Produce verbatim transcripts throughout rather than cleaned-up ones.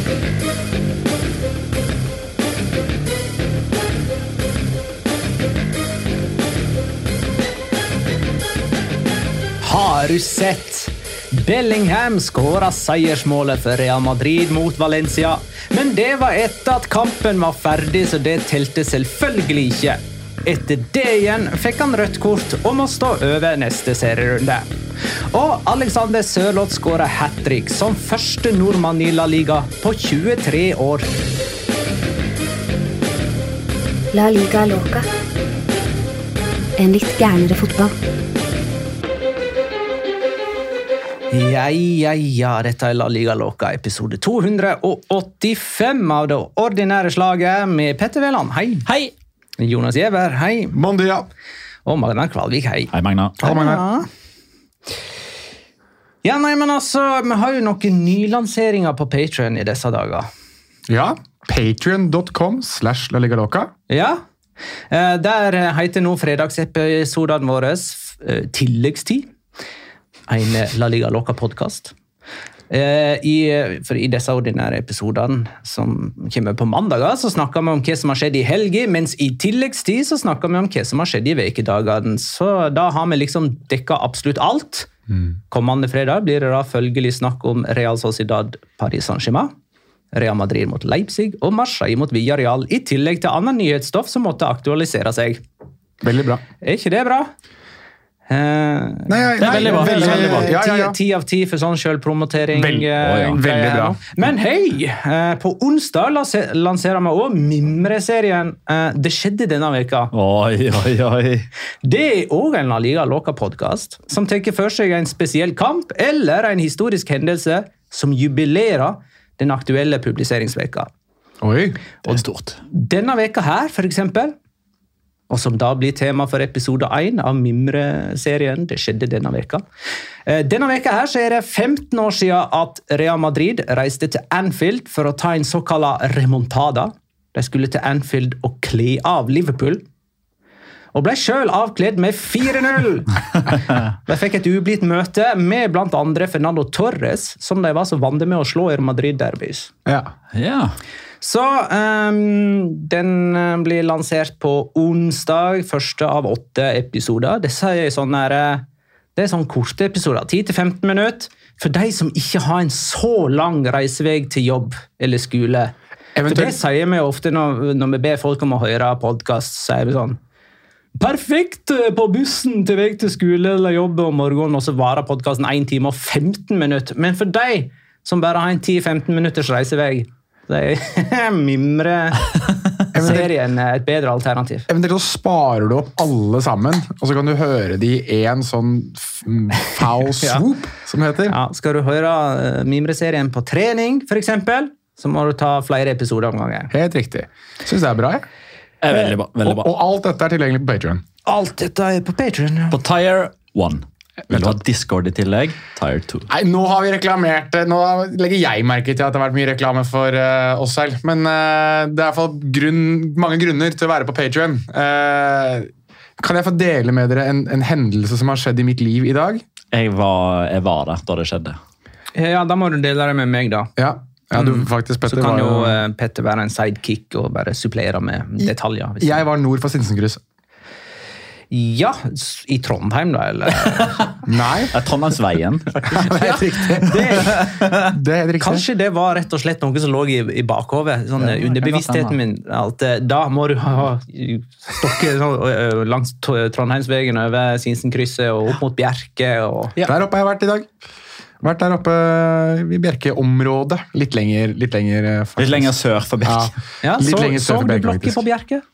Har du sett? Bellingham skåret seiersmålet for Real Madrid mot Valencia, men det var etter at kampen var ferdig, så det telte selvfølgelig ikke. Etter det igjen fikk han rødt kort og må stå over neste serierunde. Og Alexander Sørloth skåret hat-trick som første nordmann i La Liga på tjuetre år. La Liga Loca. En litt gærnere fotball. Ja, ja, ja, dette er La Liga Loca, episode to hundre åttifem av det ordinære slaget med Petter Veland, hei. Hei. Jonas Giæver, hei. Bon dia. Og Magna Kvalvik, hei. Hei, Magna. Hei, Magna. Ja, nei, men altså, vi har jo noen nylanseringer på Patreon i disse dager. Ja, patreon dot com slash La Liga Loca. Ja, eh, der heter nå fredagsepisodene våre eh, tilleggstid. En La Liga Loca-podcast. Eh, i, for I disse ordinære episodene som kommer på mandager, så snakker vi om hva som har skjedd i helgen, mens i tilleggstid så snakker vi om hva som har skjedd i vekedagene. Så da har vi liksom dekket absolutt alt. Mm. Kommende fredag blir det da følgelig snakk om Real Sociedad Paris Saint-Germain, Real Madrid mot Leipzig og Marseille mot Villarreal, i tillegg til annen nyhetsstoff som måtte aktualisere seg. Veldig bra. Er ikke det bra? Uh, nei, nei, det er veldig bra. Veldig, veldig bra. Ja, ja, ja. Ti av ti for sånn selvpromotering. Veldig, oh, ja. Veldig bra. Men hei, uh, på onsdag lanserer vi også Mimre-serien. Uh, det skjedde denne veka. Oi, oi, oi. Det er også en La Liga Loca-podcast som tenker for seg en spesiell kamp eller en historisk hendelse som jubilerer den aktuelle publiseringsveka. Oi, det er stort. Denne veka her, for eksempel, og som da blir tema for episode én av Mimre-serien. Det skjedde denne veka. Denne veka her så er det femten år siden at Real Madrid reiste til Anfield for å ta en såkalt remontada. De skulle til Anfield og kle av Liverpool. Og ble selv avkledd med fire null. De fikk et ublidt møte med blant andre Fernando Torres, som de var så vant med å slå i Madrid-derbys. Ja. Ja. Så um, den blir lansert på onsdag, første av åtte episoder. Disse er sånne, det er sånne korte episoder, ti til femten minutter, for de som ikke har en så lang reisevei til jobb eller skole. Eventuelt. For det sier vi ofte når, når vi ber folk om å høre podcast, så sier vi sånn, perfekt på bussen til vei til skole eller jobb om morgenen, og så varer podcasten en time og femten minutter. Men for de som bare har en ti til femten minutters reisevei, det er Mimre-serien et bedre alternativ. Eventuelt så sparer du opp alle sammen, og så kan du høre de i en sånn foul swoop, ja. Som det heter. Ja, skal du høre Mimre-serien på trening, for eksempel, så må du ta flere episoder om gangen. Helt riktig. Synes det er bra, jeg. Er veldig bra, veldig bra. Og, og alt dette er tilgjengelig på Patreon. Alt dette er på Patreon, ja. På Tire one. Vil du ha Discord i tillegg? Tire two. Nei, nå har vi reklamert, nå legger jeg merke til at det har vært mye reklame for uh, oss selv, men uh, det er i hvert fall grunn, mange grunner til å være på Patreon. Uh, kan jeg få dele med dere en, en hendelse som har skjedd i mitt liv i dag? Jeg var, jeg var der da det skjedde. Ja, da må du dele det med meg da. Ja. Ja, du, faktisk, Petter, så kan var, jo uh, Petter være en sidekick og bare supplere med detaljer. Hvis jeg var nord for Sinsenkryss. Ja, i Trondheim da, eller? Nei. Det er Trondheimsveien. Det er riktig. Det, det er riktig. Kanskje det var rett og slett noe som lå i, i bakhovet, sånn ja, underbevisstheten min. At, da må du ha stokke sånn, langs Trondheimsveien over Sinsenkrysset og opp mot Bjerke. Og... Ja. Der oppe har jeg vært i dag. Vært der oppe i Bjerke-området. Litt lenger, litt lenger faktisk. Litt lenger sør for Bjerke. Ja, ja litt så, lenger sør for Bjerke, så du blokker på Bjerke?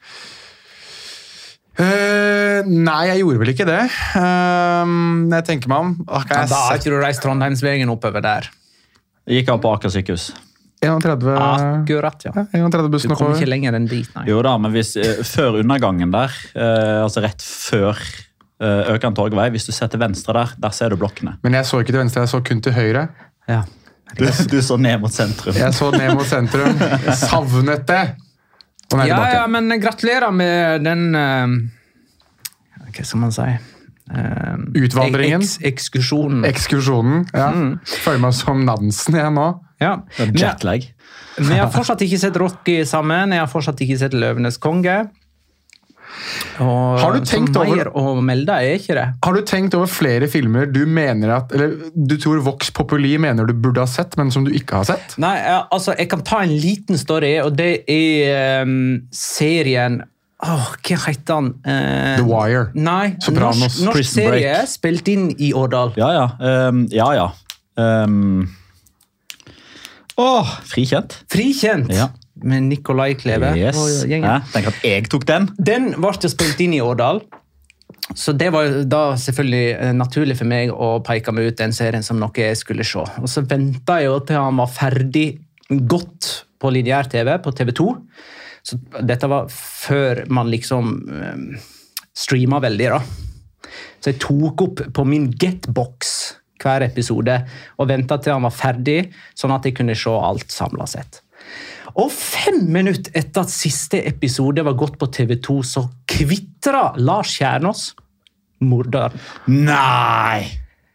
Uh, nei, jeg gjorde vel ikke det. Uh, jeg tenker meg om. Ja, da har ikke du reist Trondheimsveien oppover der. Jeg gikk av på Aker sykehus. tretti Akkurat, ja. ja bussen du kom ikke lenger enn dit, nei. Jo da, men hvis, uh, før undergangen der, uh, altså rett før uh, Økern Torgvei, hvis du ser til venstre der, der ser du blokkene. Men jeg så ikke til venstre, jeg så kun til høyre. Ja. Du, du så ned mot sentrum. Jeg så ned mot sentrum. Jeg savnet det. Ja, ja, men gratulerer med den uh, hva skal man si uh, utvandringen eks ekskursjonen ekskursjonen, ja mm. Føler meg som Nansen jeg nå Ja. Jetlag. Men jeg har fortsatt ikke sett Rocky sammen, jeg har fortsatt ikke sett Løvenes konge. Og Har du tenkt så over- mer å melde er ikke det. Har du tenkt over flere filmer du mener at, eller du tror Vox Populi mener du burde ha sett, men som du ikke har sett? Nei, jeg- altså, jeg kan ta en liten story, og det er um, serien Åh, hva heter han? Eh, The Wire. Nei, Sopranos. norsk, norsk Prison serie Break. spilt inn i Årdal. Ja, ja. Um, ja, ja. Um, åh, frikjent. Frikjent Ja. med Nikolai Kleve Yes. og gjengen. Ja, tenk at jeg tok den. Den ble jo spilt inn i Årdal, så det var jo da selvfølgelig eh, naturlig for meg å peke meg ut den serien som noe jeg skulle se. Og så ventet jeg jo til han var ferdig godt på lineær-T V, på T V to. Så dette var før man liksom um, streamet veldig, da. Så jeg tok opp på min Getbox hver episode og ventet til han var ferdig, sånn at jeg kunne se alt samlet sett. Og fem minutter etter at siste episode var gått på T V to, så kvitret Lars Kjernås, morderen. Nei!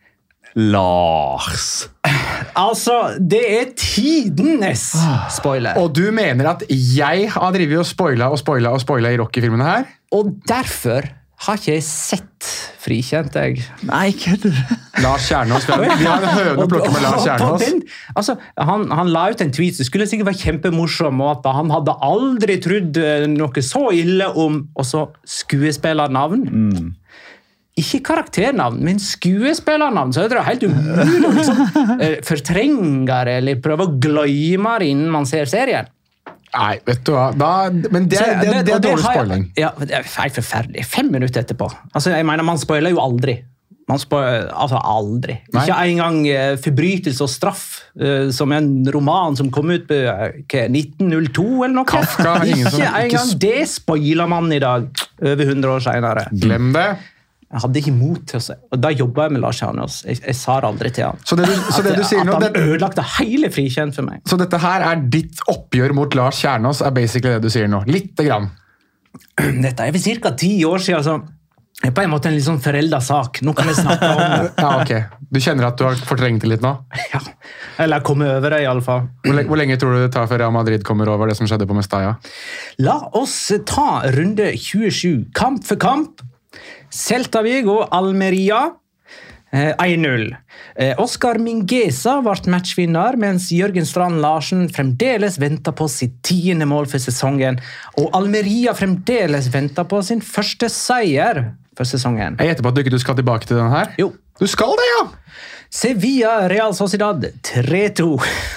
Lars. Altså, det er tidenes spoiler. Og du mener at jeg har drivet og spoila og spoila og spoila i Rocky-filmene her? Og derfor har ikke jeg sett Frikjent, jeg. Nei, kødder du? Lars Kjernås. Vi har vi har en høne å plukke med Lars Og på Kjernås. den- altså, han, han la ut en tweet, det skulle sikkert være kjempemorsom, og at han hadde aldri trodd eh, noe så ille om også skuespillernavn. Ikke karakternavn, men skuespillernavn. Så det er helt umulig å liksom, eh, fortrenge det, eller prøve å glemme det innen man ser serien. Nei, vet du hva. Da, men det, Så, er- det, det, og er dårlig har jeg- spoiling. Ja, det er helt forferdelig. Fem minutter etterpå. Altså, jeg mener, man spoiler jo aldri. Man spoiler, altså aldri. Nei. Ikke engang uh, Forbrytelse og straff, eh, som er en roman som kom ut på uh, nitten null to eller noe. Kafka, ingen som- ikke ikke engang sp- det spoiler man i dag, over hundre år senere. Glem det. Jeg hadde ikke mot til å se. Og da jobbet jeg med Lars Kjernås. Jeg, jeg sa det aldri til han. Så det du, så det du sier at nå, han det, ødelagte hele Frikjent for meg. så dette her er ditt oppgjør mot Lars Kjernås, er basically det du sier nå. Litte grann. Dette er vel ca. ti år siden, så det er på en måte en litt sånn foreldet sak. Nå kan vi snakke om det. Ja, ok. Du kjenner at du har fortrengt det litt nå? Ja. Eller komme over det, i alle fall. Hvor, le- hvor lenge tror du det tar før Real Madrid kommer over det som skjedde på Mestalla? La oss ta runde tjuesju. Kamp for kamp. Celta Vigo, Almeria. eh, én null. Eh, Oscar Mingueza ble matchvinner, mens Jørgen Strand Larsen fremdeles venter på sitt tiende mål for sesongen. Og Almeria fremdeles venter på sin første seier for sesongen. Jeg gjetter på at du ikke skal tilbake til den her. Jo. Du skal det, ja! Sevilla Real Sociedad tre to.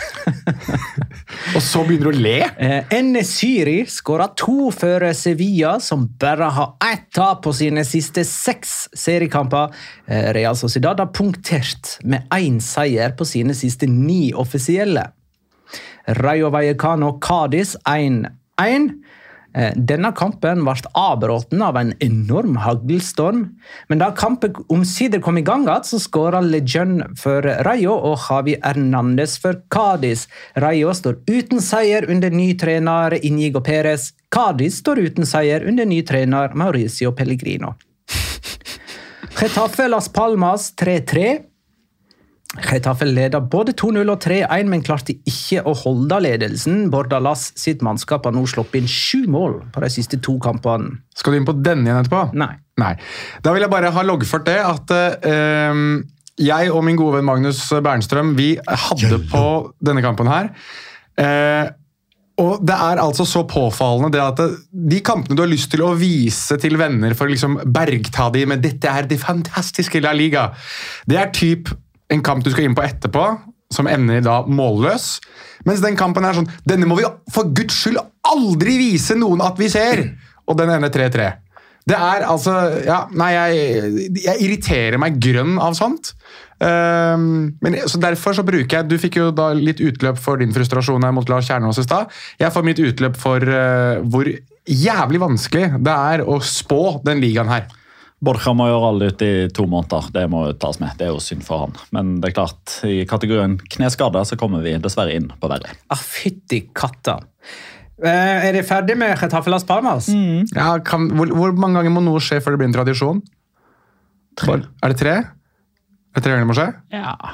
Og så begynner du å le. Eh, Enesiri skåret to for Sevilla, som bare har ett tap på sine siste seks seriekamper. Eh, Real Sociedad har punktert med én seier på sine siste ni offisielle. Rayo Vallecano Cádiz én én. Eh, Denne kampen ble avbrutt av en enorm haglstorm, men da kampen omsider kom i gang igjen, så skåret Lejeune for Rayo og Javi Hernandez for Cádiz. Rayo står uten seier under ny trener Inigo Pérez. Cádiz står uten seier under ny trener Mauricio Pellegrino. Getafe Las Palmas tre tre. Getafe leder både to null og tre én, men klarte ikke å holde ledelsen. Bordalas sitt mannskap har nå slått inn sju mål på de siste to kampene. Skal du inn på denne igjen etterpå? Nei. Nei. Da vil jeg bare ha loggført det at eh, jeg og min gode venn Magnus Bernstrøm, vi hadde på denne kampen her. Eh, og det er altså så påfallende det at det, de kampene du har lyst til å vise til venner for å liksom bergta de med dette er det fantastiske La Liga, det er typ en kamp du skal inn på etterpå, som ender da målløs. Mens den kampen er sånn, denne må vi for Guds skyld aldri vise noen at vi ser! Og den ender tre tre. Det er altså, ja, nei, jeg, jeg irriterer meg grønn av sånt. Um, men så derfor så bruker jeg, du fikk jo da litt utløp for din frustrasjon her mot Lars Kjernås i stad. Jeg får mitt utløp for uh, hvor jævlig vanskelig det er å spå den ligaen her. Borja må gjøre alle ut i to måneder. Det må tas med. Det er jo synd for han. Men det er klart, i kategorien kneskade så kommer vi dessverre inn på verre. Ah, fytti katta. Eh, er de ferdig med Getafe Las Palmas? Ja, kan, hvor, hvor mange ganger må noe skje før det blir en tradisjon? Tre. Er det tre? Er det tre ganger det må skje? Ja.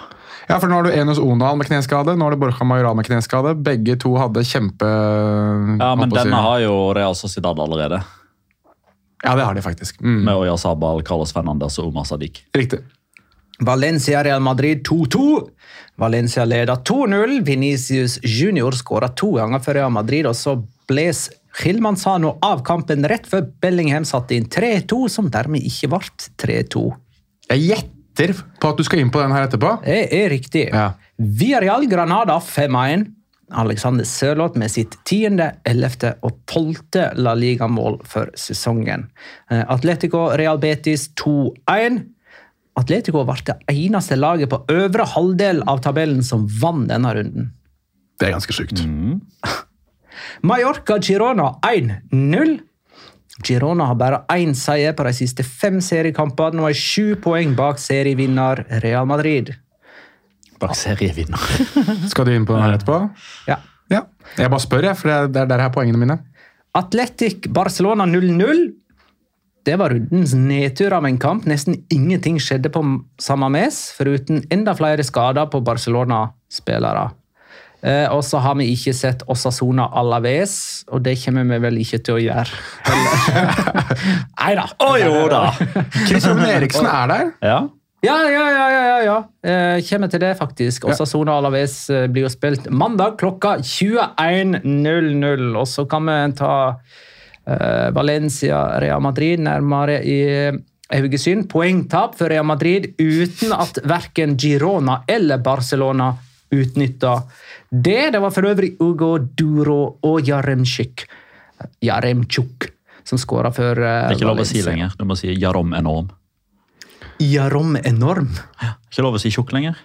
Ja, for nå har du Enos Onal med kneskade, nå har du Borja Majoral med kneskade. Begge to hadde kjempe... Ja, men denne har jo Real Sociedad allerede. Ja, det har de faktisk. Mm. Med Oyarzabal, Carlos Fernandes og Omar Sadiq. Riktig. Valencia Real Madrid to to. Valencia leder to null. Vinicius Junior skåret to ganger for Real Madrid, og så bles Gil Manzano av kampen rett før Bellingham satte inn tre to, som dermed ikke ble tre to. Jeg gjetter på at du skal inn på den her etterpå. Det er riktig. Ja. Villarreal Granada fem en. Alexander Sørloth med sitt tiende, ellevte og tolvte La Liga-mål for sesongen. Atletico Real Betis to en. Atletico var det eneste laget på øvre halvdel av tabellen som vann denne runden. Det er ganske sykt. Mm. Mallorca Girona en null. Girona har bare én seier på de siste fem seriekampene og er sju poeng bak serievinner Real Madrid. Bak serievinner. Skal du inn på den her etterpå? Ja. Ja. Jeg bare spør, jeg, for det er der her poengene mine. Atletic Barcelona null null. Det var rundens nedtur av en kamp. Nesten ingenting skjedde på samme mes, foruten enda flere skader på Barcelona-spillere. Eh, og så har vi ikke sett Osasuna Alaves, og det kommer vi vel ikke til å gjøre. Neida. Å jo da! Christian Eriksen er der. Ja. Ja, ja, ja, ja, ja, ja. Eh, kommer til det faktisk. Osasuna Alaves eh, blir jo spilt mandag klokka tjueen null null, og så kan vi ta eh, Valencia Real Madrid nærmere i Haugesund. Poengtap for Real Madrid uten at hverken Girona eller Barcelona utnytta det. Det var for øvrig Ugo Duro og Jaremchuk, Jaremchuk som skåret for uh, Det er ikke lov å si Valencia. lenger. Du må si Jarom enorm. Jarom enorm. Ikke lov å si tjukk lenger.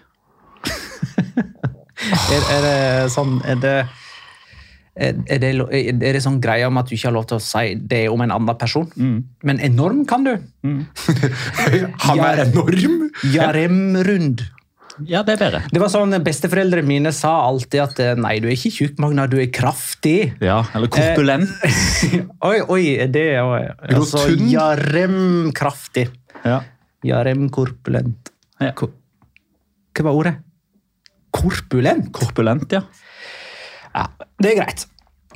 er, er det sånn er det, er, er, det, er det sånn greie om at du ikke har lov til å si det om en annen person? Mm. Men enorm kan du. Mm. Han er enorm. Jaremrund. Ja, det er bedre. Det var sånn, besteforeldre mine sa alltid at nei, du er ikke tjukk, Magna, du er kraftig. Ja, eller korpulent. oi, oi, det er altså, Rotund. Jarem-kraftig. Ja. Jarem-korpulent. Ja. Ko- Hva var ordet? Korpulent? Korpulent, ja. Ja, det er greit.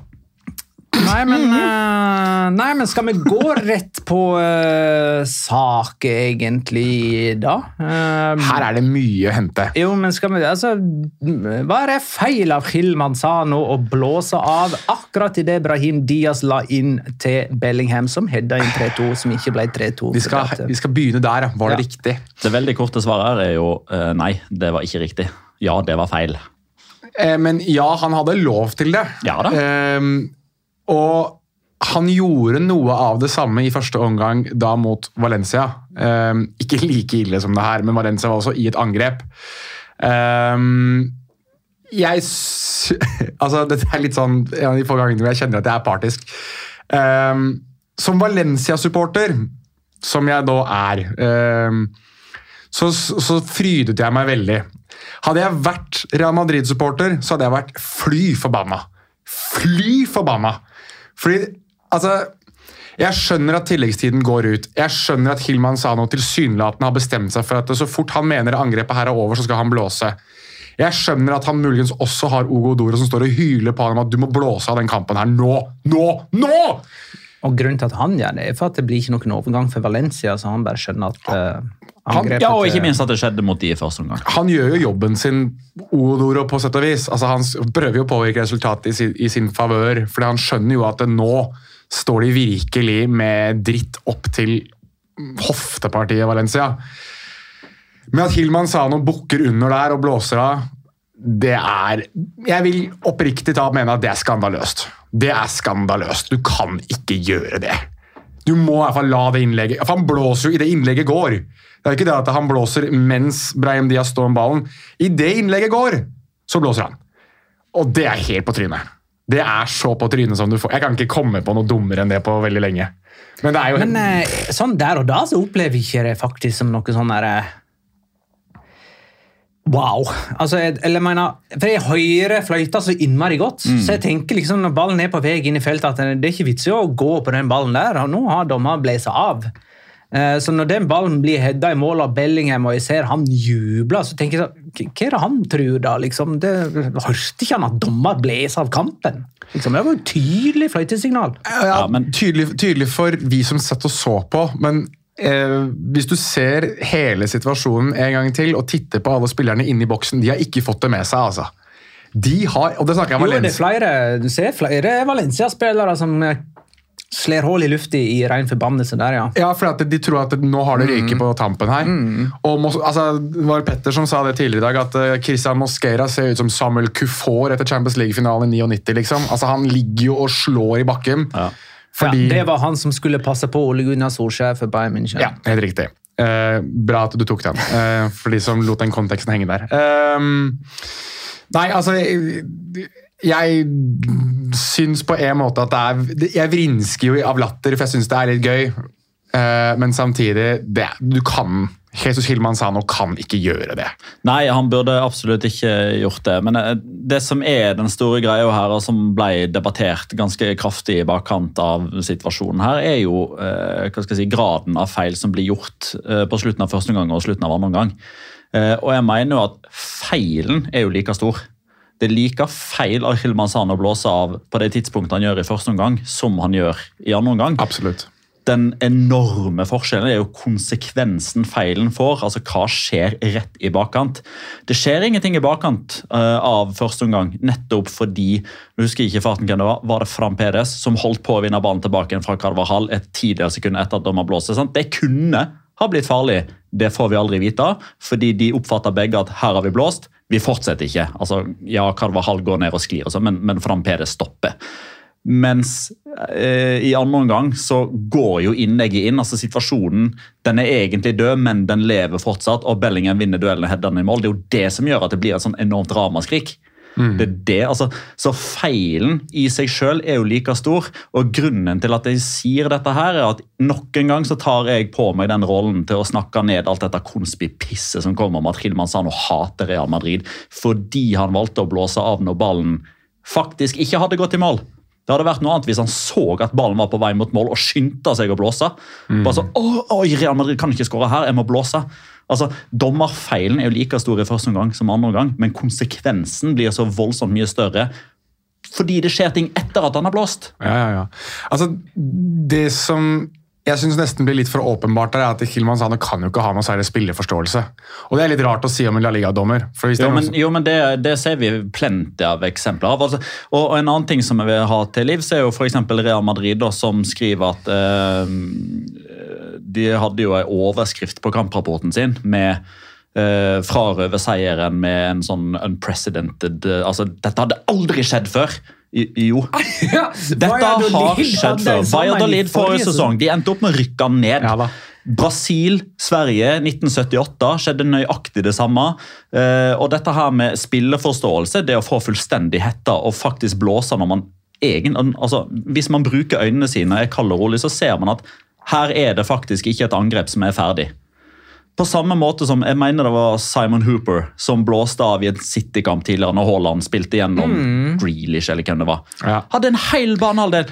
Nei, men, uh, nei, men skal vi gå rett på uh, sak, egentlig, da? Um, Her er det mye å hente. Jo, men skal vi, altså, hva er det feil av Gil Manzano å blåse av akkurat i det Brahim Diaz la inn til Bellingham, som hedda inn tre to, som ikke ble tre to? Vi skal, vi skal begynne der, ja. Var det Ja. riktig? Det veldig korte svaret her er jo eh, nei, det var ikke riktig. Ja, det var feil. Eh, men ja, han hadde lov til det. Ja da. Eh, og han gjorde noe av det samme i første omgang da mot Valencia. Eh, ikke like ille som det her, men Valencia var også i et angrep. Eh, jeg s- altså, dette er litt sånn en av de få gangene hvor jeg kjenner at jeg er partisk. Eh, som Valencia-supporter, som jeg da er, eh, så, så frydet jeg meg veldig. Hadde jeg vært Real Madrid-supporter, så hadde jeg vært fly forbanna. Fly forbanna! Fordi, altså, jeg skjønner at tilleggstiden går ut. Jeg skjønner at Gil Manzano tilsynelatende har bestemt seg for at så fort han mener angrepet her er over, så skal han blåse. Jeg skjønner at han muligens også har Ugo Doro som står og hyler på ham at du må blåse av den kampen her nå, nå, nå! Og grunnen til at han gjør det, er for at det blir ikke noen overgang for Valencia, så han bare skjønner at uh, angrepet... Ja, og ikke minst at det skjedde mot de i første omgang. Han gjør jo jobben sin, Ugo Doro, på sett og vis. Altså, han prøver jo å påvirke resultatet i sin, i sin favør, fordi han skjønner jo at det nå står de virkelig med dritt opp til hoftepartiet Valencia. Men at Gil Manzano bukker under der og blåser av, det er... Jeg vil oppriktig ta mene at det er skandaløst. Det er skandaløst. Du kan ikke gjøre det. Du må i hvert fall la det innlegget... For han blåser jo i det innlegget går. Det er ikke det at han blåser mens Brahim Diaz står om ballen. I det innlegget går, så blåser han. Og det er helt på trynet. Det er så på trynet som du får. Jeg kan ikke komme på noe dummere enn det på veldig lenge. Men det er jo... Men eh, sånn der og da så opplever jeg ikke det faktisk som noe sånn der... eh, Wow. Altså, jeg, eller jeg mener, for jeg hører fløyta så innmari godt, mm. så jeg tenker liksom når ballen er på vei inn i feltet, at det er ikke vits i å gå på den ballen der, og nå har dommer blæst av. Så når den ballen blir hedda i mål av Bellingham, og jeg ser han jubler, så tenker jeg så, hva er det han tror da? Liksom, det hørte ikke han at dommer bles av kampen. Liksom, det var jo tydelig fløytesignal. Ja, ja, men tydelig, tydelig for vi som satt og så på, men eh, hvis du ser hele situasjonen en gang til, og titter på alle spillerne inne i boksen, de har ikke fått det med seg, altså. De har, og det snakker jeg om Valencia. Jo, det er flere, du ser flere Valencia-spillere som slår hål i luften i ren forbannelse der, ja. Ja, for at de tror at nå har det ryket mm. på tampen her. Mm. Og altså, det var Petter som sa det tidligere i dag, at Christian Mosquera ser ut som Samuel Kufor etter Champions League-finalen i nittiåtte, liksom. Altså, han ligger jo og slår i bakken. Ja. Fordi... ja, det var han som skulle passe på Ole Gunnar Solskjær for Bayern München. Ja, helt riktig. Uh, bra at du tok den, uh, for de som lot den konteksten henge der. Uh, nei, altså... Jeg, jeg syns på en måte at det er, jeg vrinsker jo av latter, for jeg syns det er litt gøy, uh, men samtidig, det, du kan, Jesus Hilmanzano kan ikke gjøre det. Nei, han burde absolutt ikke gjort det, men det som er den store greia her, og som ble debattert ganske kraftig i bakkant av situasjonen her, er jo uh, hva skal jeg si, graden av feil som blir gjort uh, på slutten av første gang og slutten av andre gang. Uh, og jeg mener jo at feilen er jo like stor. Det er like feil av Hilmanzano å blåse av på det tidspunktet han gjør i første omgang, som han gjør i andre omgang. Absolutt. Den enorme forskjellen er jo konsekvensen feilen får, altså hva skjer rett i bakkant. Det skjer ingenting i bakkant uh, av første omgang, nettopp fordi, du husker ikke farten hvem det var, var det Fran Peres som holdt på å vinne ballen tilbake fra Carvajal et tidligere sekund etter at dommer blåste. Sant? Det kunne ha blitt farlig, det får vi aldri vite, fordi de oppfatter begge at her har vi blåst, vi fortsetter ikke. Altså, ja, Carvajal går ned og sklir, og så, men, men Fran Peres stopper. Mens eh, i andre omgang så går jo innlegget inn, altså situasjonen, den er egentlig død, men den lever fortsatt, og Bellingham vinner duellen og header den i mål. Det er jo det som gjør at det blir et sånn enormt ramaskrik. Mm. Det er det, altså, så feilen i seg selv er jo like stor, og grunnen til at jeg sier dette her er at nok en gang så tar jeg på meg den rollen til å snakke ned alt dette konspipisset som kommer om at Hilmanzano hater Real Madrid, fordi han valgte å blåse av når ballen faktisk ikke hadde gått i mål. Det hadde vært noe annet hvis han så at ballen var på vei mot mål og skyndte seg å blåse. Mm. Bare så, oi, Real Madrid kan ikke skåre her, jeg må blåse. Altså, dommerfeilen er jo like stor i første omgang som andre omgang, men konsekvensen blir så voldsomt mye større fordi det skjer ting etter at han har blåst. Ja, ja, ja. Altså, det som jeg synes nesten blir litt for åpenbart er at Hilmanzano kan jo ikke ha noe særlig spilleforståelse. Og det er litt rart å si om en La Liga-dommer. Jo, men, jo, men det, det ser vi plenty av eksempler av. Altså, og, og en annen ting som jeg vil ha til livs er jo for eksempel Real Madrid da, som skriver at eh, de hadde jo en overskrift på kamprapporten sin med eh, frarøve seieren med en sånn unprecedented, eh, altså dette hadde aldri skjedd før. I, jo, ja, dette har skjedd før. Valladolid forrige sesong, de endte opp med å rykke ned. Ja, Brasil, Sverige, nitten syttiåtte skjedde nøyaktig det samme. Eh, og dette her med spilleforståelse, det å få fullstendig hetta og faktisk blåse når man egen, altså hvis man bruker øynene sine og er kald og rolig, så ser man at her er det faktisk ikke et angrep som er ferdig. På samme måte som, jeg mener det var Simon Hooper som blåste av i en City-kamp tidligere når Haaland spilte gjennom mm. Grealish, eller hvem det var. Ja. Hadde en hel banehalvdel.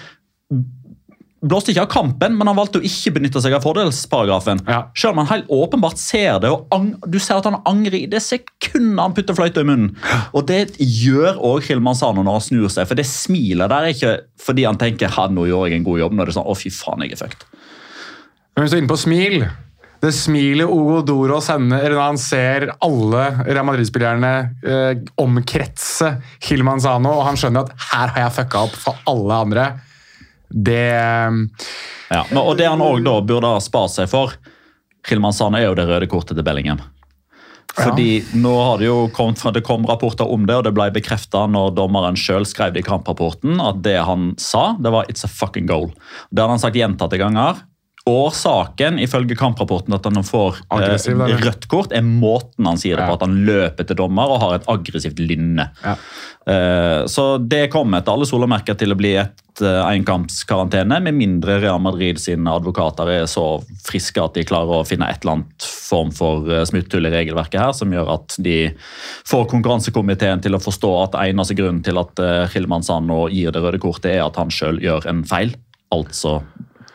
Blåste ikke av kampen, men han valgte å ikke benytte seg av fordelsparagrafen. Ja. Selv om han helt åpenbart ser det, og ang- du ser at han angrer i det sekundet han putter fløyta i munnen. Og det gjør også Hilmanzano når han snur seg, for det smiler der ikke fordi han tenker, ha, nå gjør jeg en god jobb, når det er sånn, å fy faen, jeg er fucked. Men hvis du er inne på smil, det smilet Hugo Duro sender når han ser alle Real Madrid-spillerne eh, omkretse Hilmanzano, og han skjønner at her har jeg fucka opp for alle andre. Det... Ja, men, og det han også da burde ha spart seg for, Hilmanzano er jo det røde kortet til Bellingham. Fordi ja. Nå har det jo kommet fra, det kom rapporter om det, og det ble bekreftet når dommeren selv skrev det i kamprapporten, at det han sa, det var «it's a fucking goal». Det har han sagt gjentatte ganger. Årsaken, ifølge kamprapporten, at han får eh, rødt kort, er måten han sier det på, at han løper til dommer og har et aggressivt lynne. Ja. Eh, så det kommer etter alle solemerker til å bli et eh, enkampskarantene, med mindre Real Madrid sine advokater er så friske at de klarer å finne et eller annet form for eh, smutthull i regelverket her, som gjør at de får konkurransekomiteen til å forstå at eneste grunnen til at eh, Hilmanzano gir det røde kortet er at han selv gjør en feil. Altså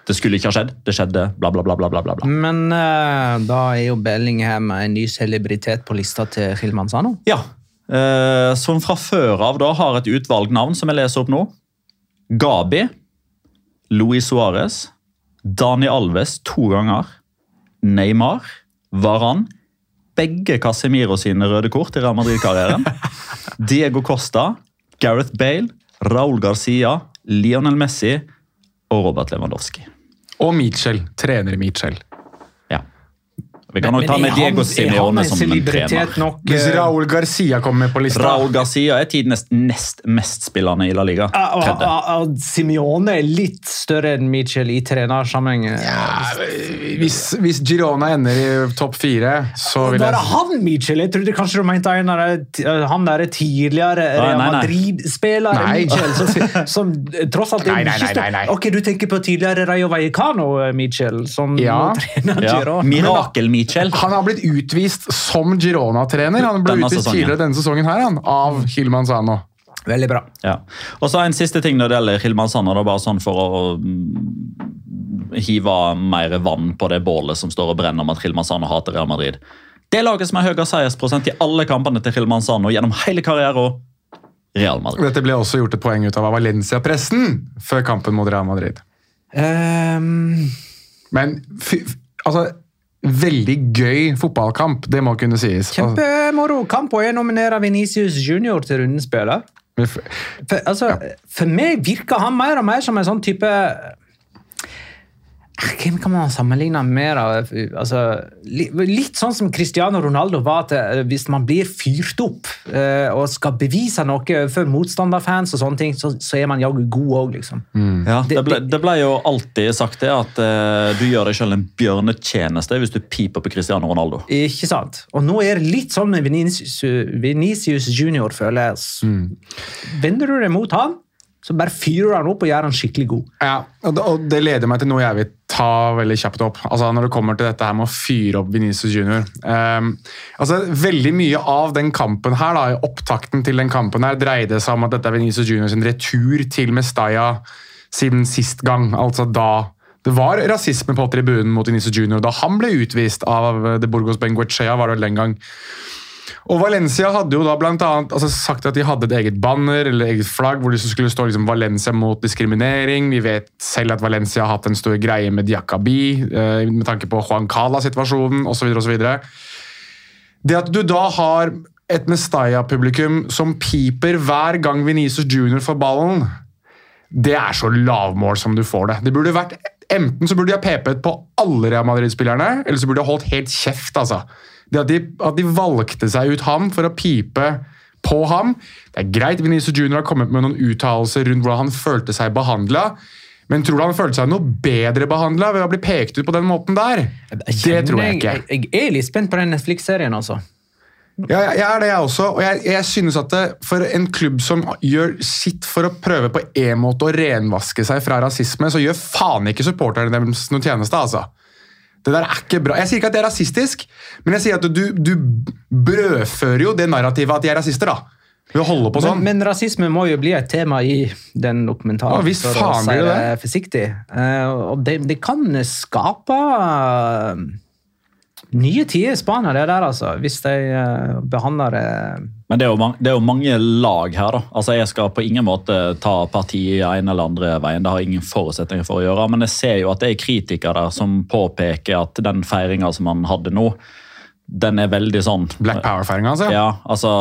Det skulle ikke ha skjedd. Det skjedde, bla, bla, bla, bla, bla, bla. Men uh, da er jo Bellingham en ny celebritet på lista til Gil Manzano. Ja, uh, som fra før av da har et utvalgt navn som jeg leser opp nå. Gabi, Luis Suarez, Dani Alves to ganger, Neymar, Varane, begge Casemiro sine røde kort i Real Madrid-karrieren, Diego Costa, Gareth Bale, Raúl Garcia, Lionel Messi og Robert Lewandowski. Og Mitchell, trener Mitchell. Ja. Vi kan nok ta med Diego Simeone som en trener. Nok, Hvis Raúl Garcia kommer på lista. Raúl Garcia er tidens nest mest spillende i La Liga. Uh, uh, uh, uh, Simeone er litt større enn Mitchell i trenersammenheng. Ja, hvis, hvis Girona ender i topp fire, så vil jeg... Bare han, Mitchell? Jeg trodde kanskje du mente en av de, han der tidligere Real Madrid-spillere Mitchell, som, som tross alt er nei, nei, nei, nei, nei. Ok, du tenker på tidligere Rayo Vallecano, Mitchell, som ja. trener ja. Girona. Mirakel Mitchell. Han har blitt utvist som Girona-trener. Han ble denne utvist sesongen. tidligere denne sesongen her, han, av Gil Manzano. Veldig bra. Ja. Og så en siste ting når det gjelder Gil Manzano, det er bare sånn for å mm, hive mer vann på det bålet som står og brenner om at Gil Manzano hater Real Madrid. Det laget som er høyere seiersprosent i alle kampene til Gil Manzano gjennom hele karrieren Real Madrid. Dette ble også gjort et poeng ut av Valencia-pressen før kampen mot Real Madrid. Um... Men fy, altså, veldig gøy fotballkamp, det må kunne sies. Kjempemoro kamp, og jeg nominerer Vinicius Junior til rundespiller. For, altså, ja. for meg virker han mer og mer som en sånn type... Hvem kan man sammenligne mer av? Altså, litt sånn som Cristiano Ronaldo var, at hvis man blir fyrt opp eh, og skal bevise noe for motstanderfans og sånne ting, så, så er man jo god også, liksom. Mm. Ja, det, ble, det ble jo alltid sagt det, at eh, du gjør deg selv en bjørnetjeneste hvis du piper på Cristiano Ronaldo. Ikke sant? Og nå er det litt sånn med Vinicius, Vinicius Junior, føler jeg. Mm. Vender du deg mot han, så bare fyrer han opp og gjør han skikkelig god. Ja, og det leder meg til noe jeg vil ta veldig kjapt opp. Altså når det kommer til dette her med å fyre opp Vinicius Junior. Um, altså veldig mye av den kampen her, da, opptakten til den kampen her, dreide seg om at dette er Vinicius Junior sin retur til Mestalla siden sist gang. Altså da det var rasisme på tribunen mot Vinicius Junior, da han ble utvist av De Burgos Bengoechea, var det vel den gang. Og Valencia hadde jo da blant annet altså, sagt at de hadde et eget banner eller eget flagg hvor det skulle stå liksom, Valencia mot diskriminering. Vi vet selv at Valencia har hatt en stor greie med Diakabi eh, med tanke på Juan Cala-situasjonen osv. osv. Det at du da har et Mestalla-publikum som piper hver gang Vinicius Junior får ballen, det er så lavmål som du får det. Det burde vært, enten så burde de ha pepet på alle Real Madrid-spillerne, eller så burde de ha holdt helt kjeft, altså. Det at de, at de valgte seg ut ham for å pipe på ham. Det er greit, Vinicius Junior har kommet med noen uttalelser rundt hvordan han følte seg behandlet, men tror du han følte seg noe bedre behandlet ved å bli pekt ut på den måten der? Det tror jeg ikke. Jeg, jeg er litt spent på den Netflix-serien også. Ja, jeg er det jeg også, og jeg, jeg synes at det, for en klubb som gjør sitt for å prøve på en måte å renvaske seg fra rasisme, så gjør faen ikke supporterne deres noen tjeneste, altså. Det der er ikke bra. Jeg sier ikke at det er rasistisk, men jeg sier at du, du brødfører jo det narrativet at de er rasister, da. Ved å holde på sånn. Men, men rasisme må jo bli et tema i den dokumentaren. Ja, visst faen blir det det. Forsiktig. Uh, og det, det kan skape uh, nye tider i Spania, det der, altså. Hvis de uh, behandler det... Uh, Men det er, jo mange, det er jo mange lag her, da. Altså, jeg skal på ingen måte ta parti i en eller andre veien. Det har jeg ingen forutsetninger for å gjøre. Men jeg ser jo at det er kritikere som påpeker at den feiringen som han hadde nå, den er veldig sånn... Black Power-feiringen, altså? Ja, altså...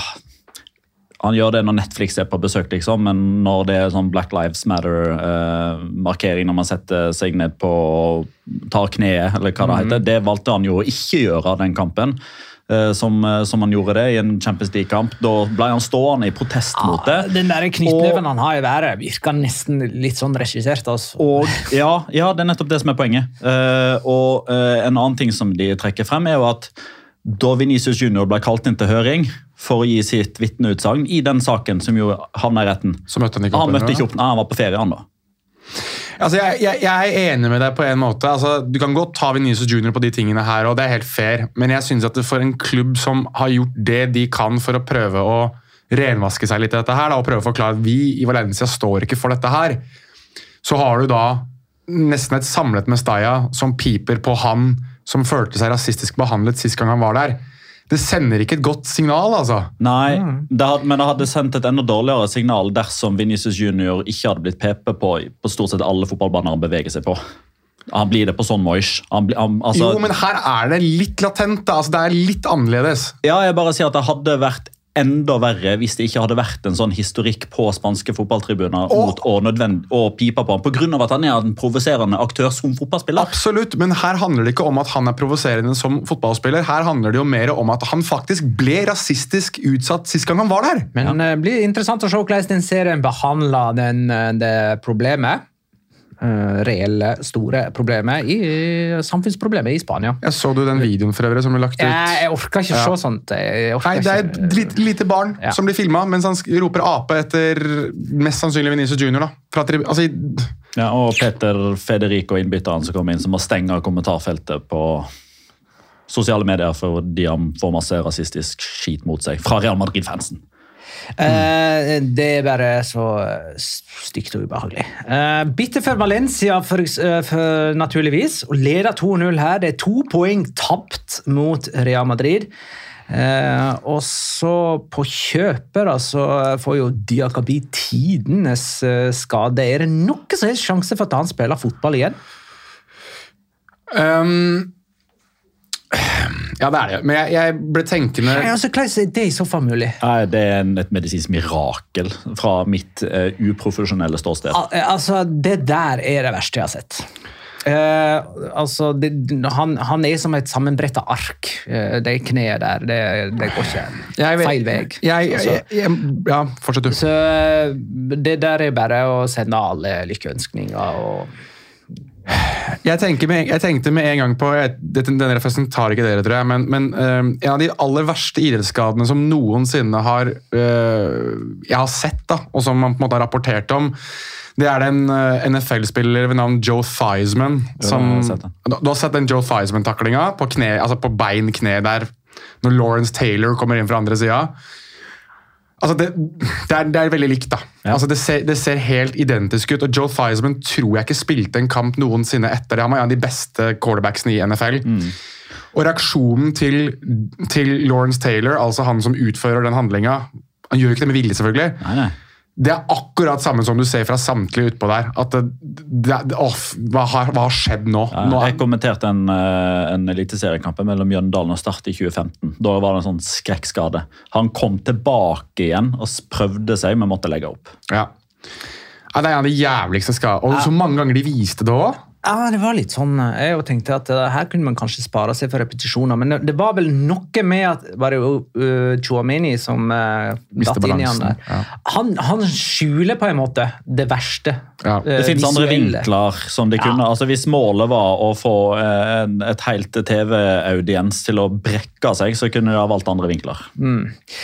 Han gjør det når Netflix er på besøk, liksom, men når det er sånn Black Lives Matter-markering, eh, når man setter seg ned på og tar kneet, eller hva det heter, det valgte han jo å ikke gjøre den kampen. Som, som han gjorde det i en Champions League-kamp. Da ble han stående i protest mot det. Ja, den der knyttneven han har i været virker nesten litt sånn regissert. Altså. Og, ja, ja, det er nettopp det som er poenget. Uh, og uh, en annen ting som de trekker frem er jo at da Vinicius Junior ble kalt inn til høring for å gi sitt vitneutsagn i den saken som jo havnet i retten. Så møtte han ikke opp? Han møtte ikke opp, nei, han var på ferie han da. Altså, jeg, jeg, jeg er enig med deg på en måte. Altså, du kan godt ta Vinicius Junior på de tingene her, og det er helt fair. Men jeg synes at for en klubb som har gjort det de kan for å prøve å renvaske seg litt i dette her, da, og prøve å forklare at vi i Valencia står ikke for dette her, så har du da nesten et samlet Mestalla som piper på han som følte seg rasistisk behandlet sist gang han var der. Det sender ikke et godt signal, altså. Nei, det had, men det hadde sendt et enda dårligere signal dersom Vinicius Junior ikke hadde blitt pepet på på stort sett alle fotballbaner han beveger seg på. Han blir det på sånn Moish. Han, han, altså, jo, men her er det litt latent, da. Altså, det er litt annerledes. Ja, jeg bare sier at det hadde vært enda verre hvis det ikke hadde vært en sånn historikk på spanske fotballtribuner og, mot å, nødvend, å pipe på ham, på grunn av at han er en provoserende aktør som fotballspiller. Absolutt, men her handler det ikke om at han er provoserende som fotballspiller. Her handler det jo mer om at han faktisk ble rasistisk utsatt sist gang han var der. Men det ja. blir interessant å se hvordan den serien behandler den, det problemet. Uh, reelle, store problemer i uh, samfunnsproblemet i Spania. Jeg så du den videoen for øvrig som ble lagt ut? Jeg, jeg orker ikke ja. se sånt. Nei, det er et lite, lite barn ja. som blir filmet mens han roper ape etter mest sannsynlig Vinicius Junior. Da. Fra, altså, ja, og Peter Federico, innbytteren som kom inn, som må stenge kommentarfeltet på sosiale medier fordi han får masse rasistisk skit mot seg fra Real Madrid-fansen. Uh, det er bare så stygt og ubehagelig. Uh, bitte for Valencia for, uh, for naturligvis, og leder to null her. Det er to poeng tapt mot Real Madrid. Uh, og så på kjøper altså, får jo Diakabi tidenes uh, skade. Er det noe som helst sjanse for at han spiller fotball igjen? Um... Ja, det er det. Men jeg, jeg ble tenkende... Ja, altså, Hvordan er det i så fall mulig? Nei, det er en, et medisinsk mirakel fra mitt uh, uprofesjonelle ståsted. Al altså, det der er det verste jeg har sett. Uh, altså, det, han, han er som et sammenbrettet ark. Uh, det kneet der, det, det går ikke jeg vet, feil vei. Jeg, jeg, jeg, ja, fortsett du. Så det der er bare å sende alle lykkeønskninger og... Jeg, med, jeg tenkte med en gang på jeg, denne referansen tar ikke dere, tror jeg, men, men uh, en av de aller verste idrettsskadene som noensinne har uh, jeg har sett, da, og som man på en måte har rapportert om, det er den uh, N F L-spiller ved navn Joe Theismann. Som, ja, du, du har sett den Joe Theismann-taklinga på, altså på bein, kne der, når Lawrence Taylor kommer inn fra andre siden. Altså det, det, er, det er veldig likt, da. Ja. Altså det, ser, det ser helt identisk ut, og Joe Theismann tror jeg ikke spilte en kamp noensinne etter det. Han var en av de beste quarterbacksene i N F L. Mm. Og reaksjonen til, til Lawrence Taylor, altså han som utfører den handlinga, han gjør ikke det med vilje, selvfølgelig. Nei, nei. Det er akkurat samme som du ser fra samtlige utpå der. At det, det, åh, hva, har, hva har skjedd nå? Ja, nå er... Jeg kommenterte en, en eliteseriekamp mellom Mjøndalen og Start i tjue femten. Da var det en sånn skrekkskade. Han kom tilbake igjen og prøvde seg, men måtte legge opp. Ja, ja det er en av de jævligste skadene. Og så mange ganger de viste det også. Ja, det var litt sånn. Jeg tenkte at uh, her kunne man kanskje spare seg for repetisjoner, men det, det var vel noe med at var det jo uh, Chouameni som uh, datt inn i han der. Ja. Han, han skjuler på en måte det verste. Ja. Det uh, finnes andre vinkler som de kunne. Ja. Altså, hvis målet var å få uh, en, et helt T V-audiens til å brekke seg, så kunne de ha valgt andre vinkler. Mm.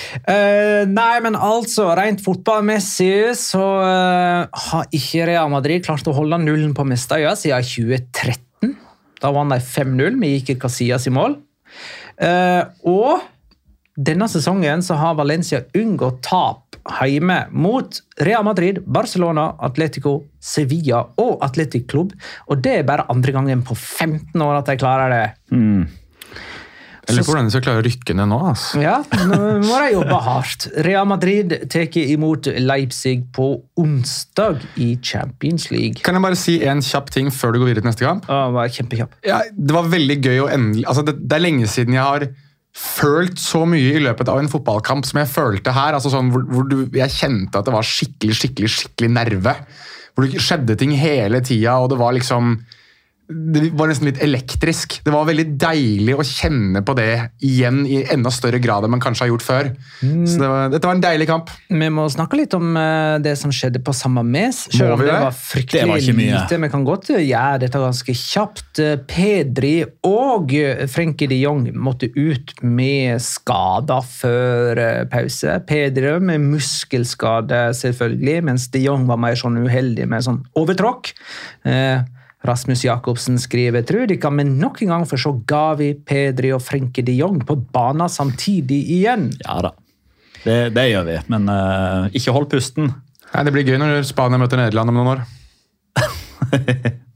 Uh, nei, men altså, rent fotballmessig så uh, har ikke Real Madrid klart å holde nullen på Mestalla siden tjue tretten. Da vant de fem null med Iker Casillas i mål. Uh, og denne sesongen så har Valencia unngått tap hjemme mot Real Madrid, Barcelona, Atletico, Sevilla og Athletic Club. Og det er bare andre gangen på femten år at de klarer det. Mm. Eller hvordan de skal klare å rykke ned nå, altså. Ja, nå må de jobbe hardt. Real Madrid teker imot Leipzig på onsdag i Champions League. Kan jeg bare si en kjapp ting før du går videre til neste kamp? Ja, det var kjempekjapp. Ja, det var veldig gøy å endelig... Altså, det, det er lenge siden jeg har følt så mye i løpet av en fotballkamp som jeg følte her. Altså sånn hvor, hvor du, jeg kjente at det var skikkelig, skikkelig, skikkelig nerve. Hvor det skjedde ting hele tiden, og det var liksom... Det var nesten litt elektrisk. Det var veldig deilig å kjenne på det igjen i enda større grad enn man kanskje har gjort før. Mm. Så det var, dette var en deilig kamp. Vi må snakke litt om uh, det som skjedde på Samamés. Selv om det? det var fryktelig det var ikke mye. lite. Vi kan godt gjøre dette ganske kjapt. Pedri og Frenkie de Jong måtte ut med skader før uh, pause. Pedri med muskelskade selvfølgelig, mens de Jong var mer sånn uheldig med sånn overtråkk. Uh, Rasmus Jakobsen skriver, tror de kan med nok en gang få se Gavi, Pedri og Frenkie de Jong på banen samtidig igjen. Ja da, det, det gjør vi, men uh, ikke hold pusten. Nei, det blir gøy når Spania møter Nederland om noen år.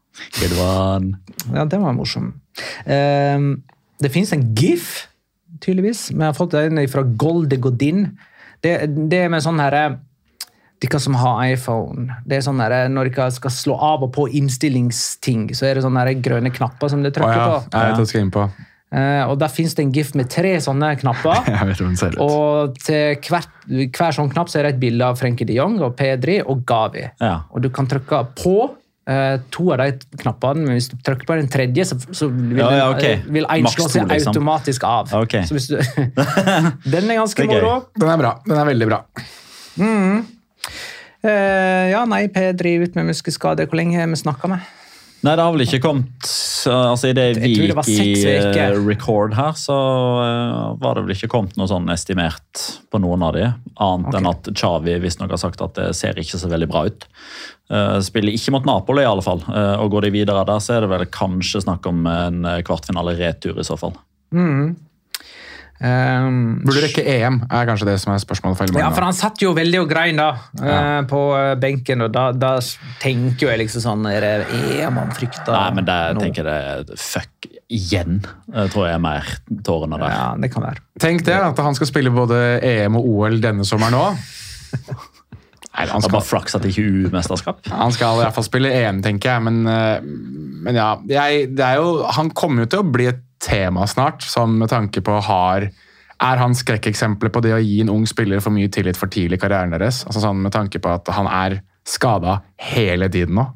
Good one. Ja, det var morsom. Um, det finnes en gif, tydeligvis. Vi har fått den fra Golde Godin. Det, det er med sånn her... De som har iPhone, det er sånn her, når de skal slå av og på innstillingsting, så er det sånne her grønne knapper som de trykker Å, ja. på. Jeg vet hva jeg skal inn på. Uh, og der finnes det en gif med tre sånne knapper. Jeg vet hvordan den ser ut. Og til hver, hver sånn knapp så er det et bilde av Frenkie de Jong og Pedri og Gavi. Ja. Og du kan trykke på uh, to av de knappene, men hvis du trykker på den tredje, så, så vil, Ja, ja, ok. den, vil en Maks slå to, seg liksom. automatisk av. Ok. Så hvis du, den er ganske Det er gøy. moro. Den er bra. Den er veldig bra. Mm. Uh, ja, nei, Pedri ut med muskelskade. Hvor lenge har vi snakket med? Nei, det har vel ikke kommet altså I det vi Jeg tror det var gikk i seks veker. eh, record her, så eh, var det vel ikke kommet noe sånn estimert på noen av de, annet Ok. enn at Xavi visstnok har sagt at det ser ikke så veldig bra ut. Eh, spiller ikke mot Napoli i alle fall, eh, og går de videre der, så er det vel kanskje snakk om en eh, kvartfinale retur i så fall. Mm. Um, Burde rekke E M, er kanskje det som er spørsmålet for Ja, Elmar. for han satt jo veldig og grein da, Ja. eh, på eh, benken, og da, da tenker jo jeg liksom sånn, er det er man frykter Nei, men det nå? tenker jeg det fuck igjen, eh, tror jeg er mer tårene der. Ja, det kan være. Tenk det, at han skal spille både E M og O L denne sommeren nå. Nei, han Det er skal, bare flaks at det ikke er U-mesterskap. han skal i hvert fall spille E M, tenker jeg. Men, eh, men ja, jeg, det er jo, han kommer jo til å bli et tema snart, sånn med tanke på har, er han skrekkeksempler på det å gi en ung spiller for mye tillit for tidlig i karrieren deres? Altså sånn med tanke på at han er skadet hele tiden nå.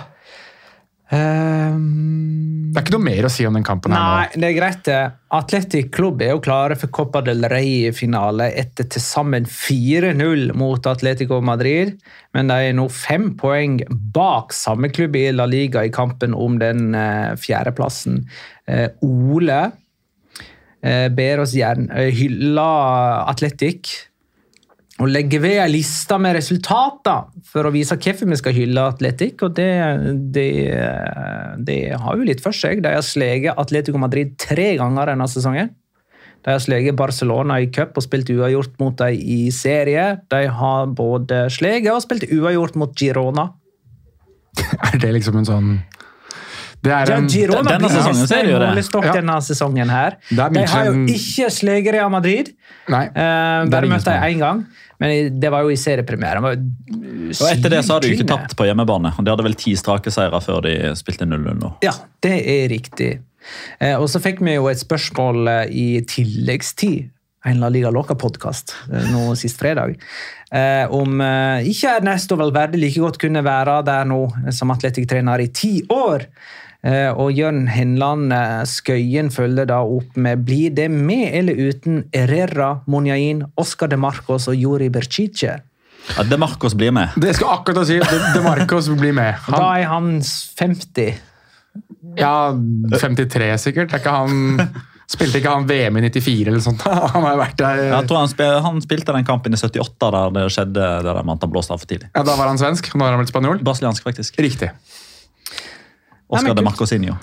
Um, Det er ikke noe mer å si om den kampen her nei, nå. det er greit det. Atletic Club er jo klare for Copa del Rey-finale etter til sammen fire null mot Atletico Madrid, men de er nå fem poeng bak samme klubb i La Liga i kampen om den uh, fjerdeplassen. Uh, Ole uh, ber oss gjerne uh, hylle Atletic og legge ved en liste med resultater for å vise hvorfor vi skal hylle Atletic, og det, det, det har jo litt for seg. De har sleget Atletico Madrid tre ganger denne sesongen. De har sleget Barcelona i cup og spilt uavgjort mot dem i serie. De har både sleget og spilt uavgjort mot Girona. Er det liksom en sånn... Det er Ja, en... Girona denne blir sesongen så er det jo det. målestokk Ja. denne sesongen her. Det er De har jo Michelin- ikke sleget Real Madrid. Nei, Eh, det er bare ingen møtte som har. jeg en gang, men det var jo i seriepremiere. Og etter det så har de jo ikke tapt på hjemmebane. De hadde vel ti strake seire før de spilte null null nå. Ja, det er riktig. Eh, og så fikk vi jo et spørsmål eh, i tilleggstid, en La Liga Loca-podcast, eh, nå sist fredag, eh, om eh, ikke Ernesto Valverde like godt kunne være der nå eh, som atletikktrener i ti år. Eh, og Jørn Henland eh, Skøyen følger da opp med blir det med eller uten Herrera, Monjain, Oscar de Marcos og Juri Berchiche? Ja, De Marcos blir med. Det skal akkurat å si. De, De Marcos blir med. Da Han, er han femti. ja, femtitre sikkert. Er ikke han... Spilte ikke han V M i nittifire eller sånt? Han har jo vært der... Jeg tror han, spil, han spilte den kampen i syttiåtte der det skjedde der de vant han blåst av for tidlig. Ja, da var han svensk. Nå har han blitt spanjol. Brasiliansk, faktisk. Riktig. Oscar Nei, men de kult. Marcosinho.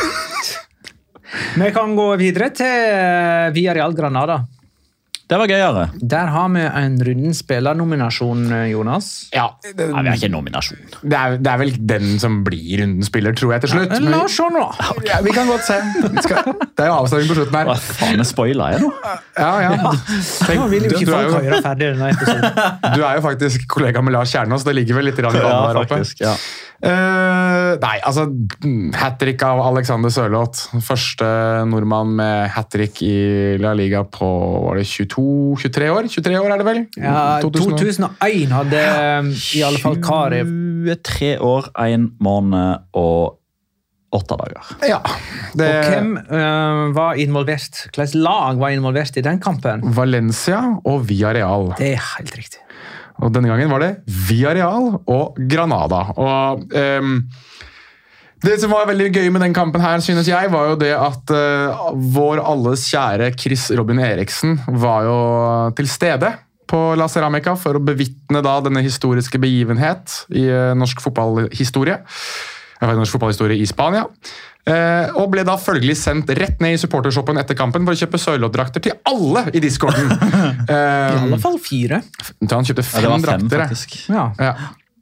Vi kan gå videre til Villarreal Granada. Det var gøyere. Der har vi en runden spillernominasjon, Jonas. Ja, det, Nei, vi har ikke nominasjon. det, er, det er vel den som blir rundens spiller, tror jeg til slutt. Men Men La vi, oss se nå. ja, vi kan godt se. Vi skal, det er jo avstemning på slutten Hva her. faen er spoiler jeg nå? Ja, ja. Tenk, Nå vil jo du, ikke du, er folk jo, høre ferdig denne episoden. du er jo faktisk kollega med Lars Kjernås. Det ligger vel litt i vannet der oppe. ja. Eh, nei, altså hat-trick av Alexander Sørloth. Første nordmann med hat-trick i La Liga på var det tjueto tjuetre år? tjuetre år er det vel? Ja, to tusen og én hadde um, i alle fall Karev. tjuetre år, én måned og åtte dager. Ja. Det, Og hvem uh, var involvert? Hvilket lag var involvert i den kampen? Valencia og Villarreal. Det er helt riktig. Og denne gangen var det Villarreal og Granada. Og ehm, det som var veldig gøy med den kampen her, synes jeg, var jo det at eh, vår alles kjære Chris Robin Eriksen var jo til stede på La Ceramica for å bevitne da denne historiske begivenhet i eh, norsk fotballhistorie. Jeg vet, norsk fotballhistorie i Spania. Eh, og ble da følgelig sendt rett ned i supportershoppen etter kampen for å kjøpe Sørloth-drakter til alle i discorden. I Eh, alle fall fire. han kjøpte Ja, fem det var fem, drakter. jeg. faktisk. Ja. Ja.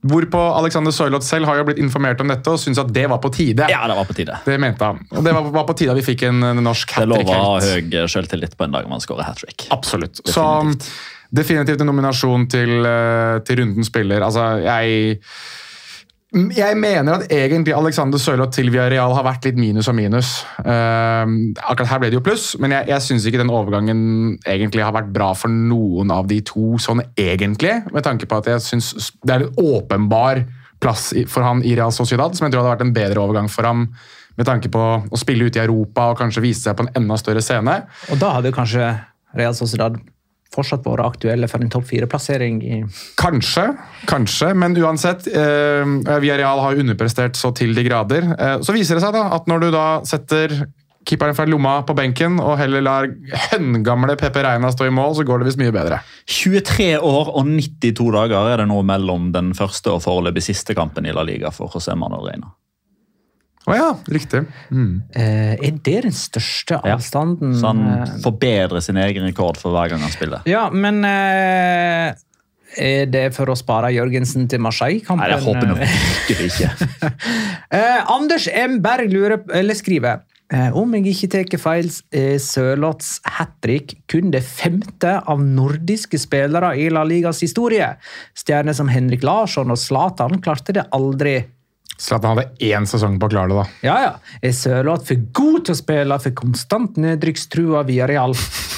Hvorpå Alexander Sørloth selv har jo blitt informert om dette og synes at det var på tide. Ja, det var på tide. Det mente han. Og det var, var på tide at vi fikk en, en norsk hat-trick. Det lover helt. høy selvtillit på en dag man skårer hat-trick. Absolutt. Definitivt. Så definitivt en nominasjon til, til rundens spiller. Altså, jeg... Jeg mener at egentlig Alexander Sørloth til Villarreal har vært litt minus og minus. Uh, akkurat her ble det jo pluss, men jeg, jeg synes ikke den overgangen egentlig har vært bra for noen av de to, sånn egentlig, med tanke på at jeg synes det er en åpenbar plass for han i Real Sociedad, som jeg tror hadde vært en bedre overgang for ham, med tanke på å spille ut i Europa og kanskje vise seg på en enda større scene. Og da hadde kanskje Real Sociedad fortsatt vært aktuelle for en topp fire-plassering i... Kanskje, kanskje, men uansett, eh, Villarreal har underprestert så til de grader. Eh, så viser det seg da at når du da setter keeperen fra Lomma på benken og heller lar høngamle Pepe Reina stå i mål, så går det visst mye bedre. tjuetre år og nittito dager er det nå mellom den første og foreløpig siste kampen i La Liga for José Manuel Reina. Å ja, riktig. Mm. Eh, er det den største avstanden? Ja, så han forbedrer sin egen rekord for hver gang han spiller. Ja, men eh, er det for å spare Jørgensen til Marseille-kampen? Nei, jeg håper nok virkelig ikke. eh, Anders M. Berg lurer, eller skriver, eh, om jeg ikke teker feil, eh, Sørloths hat-trick kun det femte av nordiske spillere i La Ligas historie. Stjerner som Henrik Larsson og Zlatan klarte det aldri. Zlatan hadde én sesong på å klare det da. Ja, ja. Er Sørloth for god til å spille for konstant nedrykkstrua Villarreal?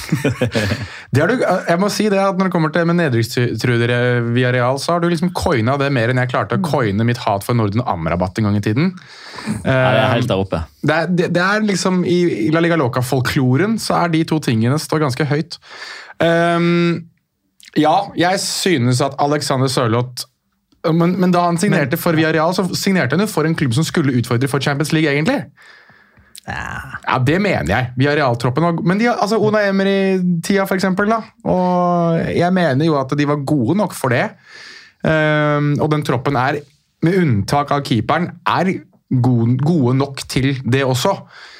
Det har du, jeg må si det at når det kommer til med nedrykkstruer Villarreal, så har du liksom coina det mer enn jeg klarte å coine mitt hat for Norden Amrabat en gang i tiden. Ja, det er helt der oppe. Det er, det, det er liksom, i, i La Liga Loca-folkloren så er de to tingene står ganske høyt. Um, ja, jeg synes at Alexander Sørloth Men, men da han signerte for Villarreal, så signerte han jo for en klubb som skulle utfordre for Champions League, egentlig. Ja, ja det mener jeg. Villarreal-troppen var... Men de, altså, Unai Emery-tida, for eksempel, da. Og jeg mener jo at de var gode nok for det. Um, og den troppen er, med unntak av keeperen, er gode, gode nok til det også.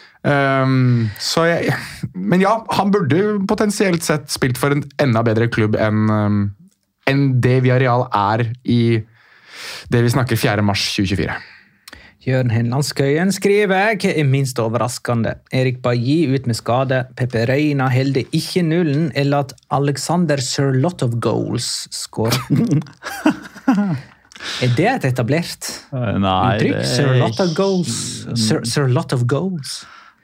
Um, så jeg... Men ja, han burde potensielt sett spilt for en enda bedre klubb enn... Um, enn det Villarreal er i det vi snakker fjerde mars tjue tjuefire. Jørn Henland Skøyen skriver, hva er minst overraskende? Erik Bailly ut med skade, Pepe Reina heldig ikke nullen, eller at Alexander Sørloth of Goals skår. Er det et etablert uttrykk? Sørloth of Goals. Sørloth of Goals.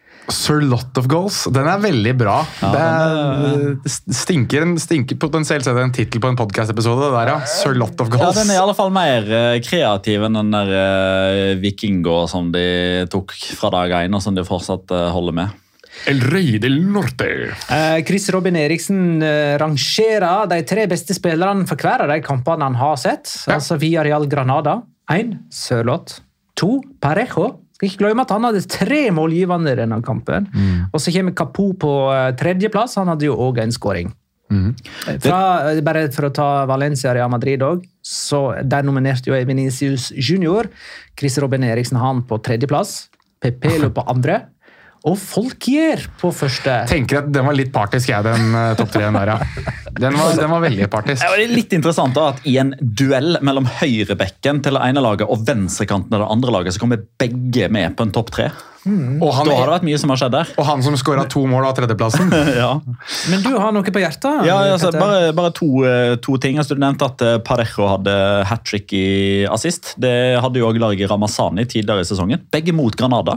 Sørloth of Goals, den er veldig bra. Ja, det, er, det stinker, stinker potensielt sett en titel på en podcast-episode, det der, ja. Sørloth of Goals. Ja, den er i alle fall mer kreativ enn den der uh, Vikingo som de tok fra dag én, og som de fortsatt uh, holder med. El Rey del Norte. Uh, Chris Robin Eriksen uh, rangerer de tre beste spillerne for hver av de kampene han har sett. Ja. Altså Villarreal Granada. en. Sørloth. to. Parejo. Skal ikke glemme at han hadde tre målgivende i denne kampen. Mm. Og så kommer Capo på tredjeplass. Han hadde jo også en scoring. Mm. Fra, bare for å ta Valencia og Real Madrid også, så der nominerte jo Vinicius Junior. Chris Robin Eriksen han på tredjeplass. Pepelo på andre. Og Folkier på første. Tenker at den var litt partisk, jeg, den uh, topp tre der, ja. Den var, den var veldig partisk. Ja, det er litt interessant da, at i en duell mellom høyrebekken til det ene laget og venstrekanten til det andre laget, så kommer begge med på en topp tre. Mm. Og han, da har det vært mye som har skjedd der. Og han som skåret to mål av tredjeplassen. Ja. Men du har noe på hjertet? Ja, altså, bare, bare to, to ting. Du nevnte at Parejo hadde hat-trick i assist. Det hadde jo også Largi Ramazani tidligere i sesongen. Begge mot Granada.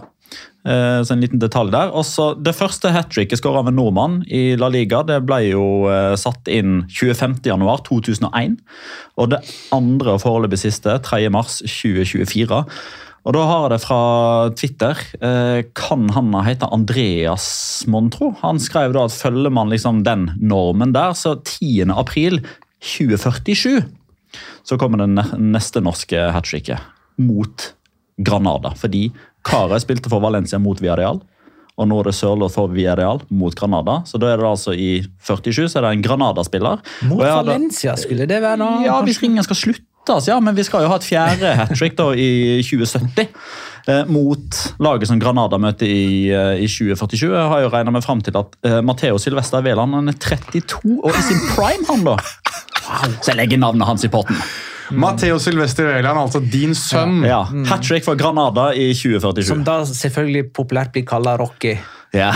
Så en liten detalj der. Også det første hat-tricket skåret av en nordmann i La Liga, det ble jo satt inn tjuefemte januar to tusen og en. Og det andre og foreløpig siste, tredje mars tjue tjuefire. Og da har jeg det fra Twitter. Kan han hete Andreas Montro? Han skrev da at følger man liksom den normen der, så tiende april tjue førtisju så kommer det neste norske hat-tricket mot Granada, fordi Kare spilte for Valencia mot Villarreal, og nå er det Sørloth for Villarreal mot Granada, så da er det altså i førtisju, så er det en Granada-spiller. Mot Valencia skulle det være nå? Ja, hvis ringen skal slutte, ja, men vi skal jo ha et fjerde hat-trick da i tjue sytti, eh, mot laget som Granada møter i, i tjue førtisju. Jeg har jo regnet meg frem til at eh, Matteo Silvestre Veland, han er trettito, og i sin prime han da. Wow. Så jeg legger navnet hans i potten. Matteo Silvestre Øyland, altså din sønn. Ja, hat-trick for Granada i tjue førtisju. Som da selvfølgelig populært blir kallet Rocky. Ja.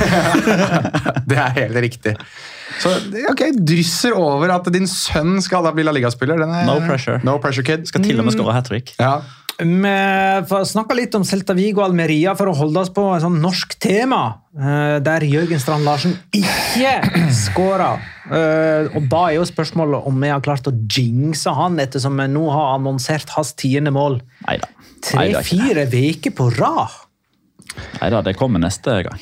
Det er helt riktig. Så ok, drysser over at din sønn skal da bli La Liga-spiller. Den er, No pressure. No pressure, kid. Skal til og med skåre hat-trick. Ja. Vi får snakke litt om Celta Vigo og Almeria for å holde oss på en sånn norsk tema, der Jørgen Strand Larsen ikke skåret. Og da er jo spørsmålet om vi har klart å jinxe han, ettersom vi nå har annonsert hans tiende mål. Neida. Tre-fire veker på rad. Neida, det kommer neste gang.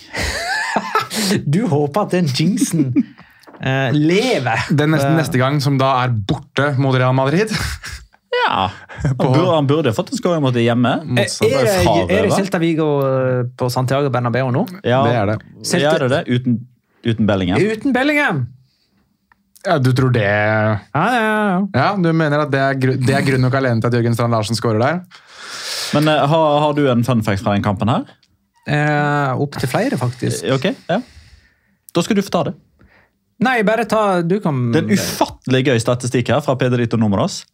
Du håper at den jinxen uh, lever. Den neste, neste gang, som da er borte mot Real Madrid. Ja, han burde, han burde fått en skåring mot det hjemme. Er, er, er det Celta Vigo på Santiago Bernabeu nå? Ja, det er det. Celta... Er det det? Uten, uten Bellingham? Uten Bellingham. Ja, du tror det... Ja, ja, ja. Ja, du mener at det er, gru... det er grunn nok alene til at Jørgen Strand Larsen skårer der? Men uh, har, har du en fun fact fra den kampen her? Eh, opp til flere, faktisk. Ok, ja. Da skal du få ta det. Nei, bare ta... Du kan... Det er en ufattelig gøy statistikk her fra Pedrito Números.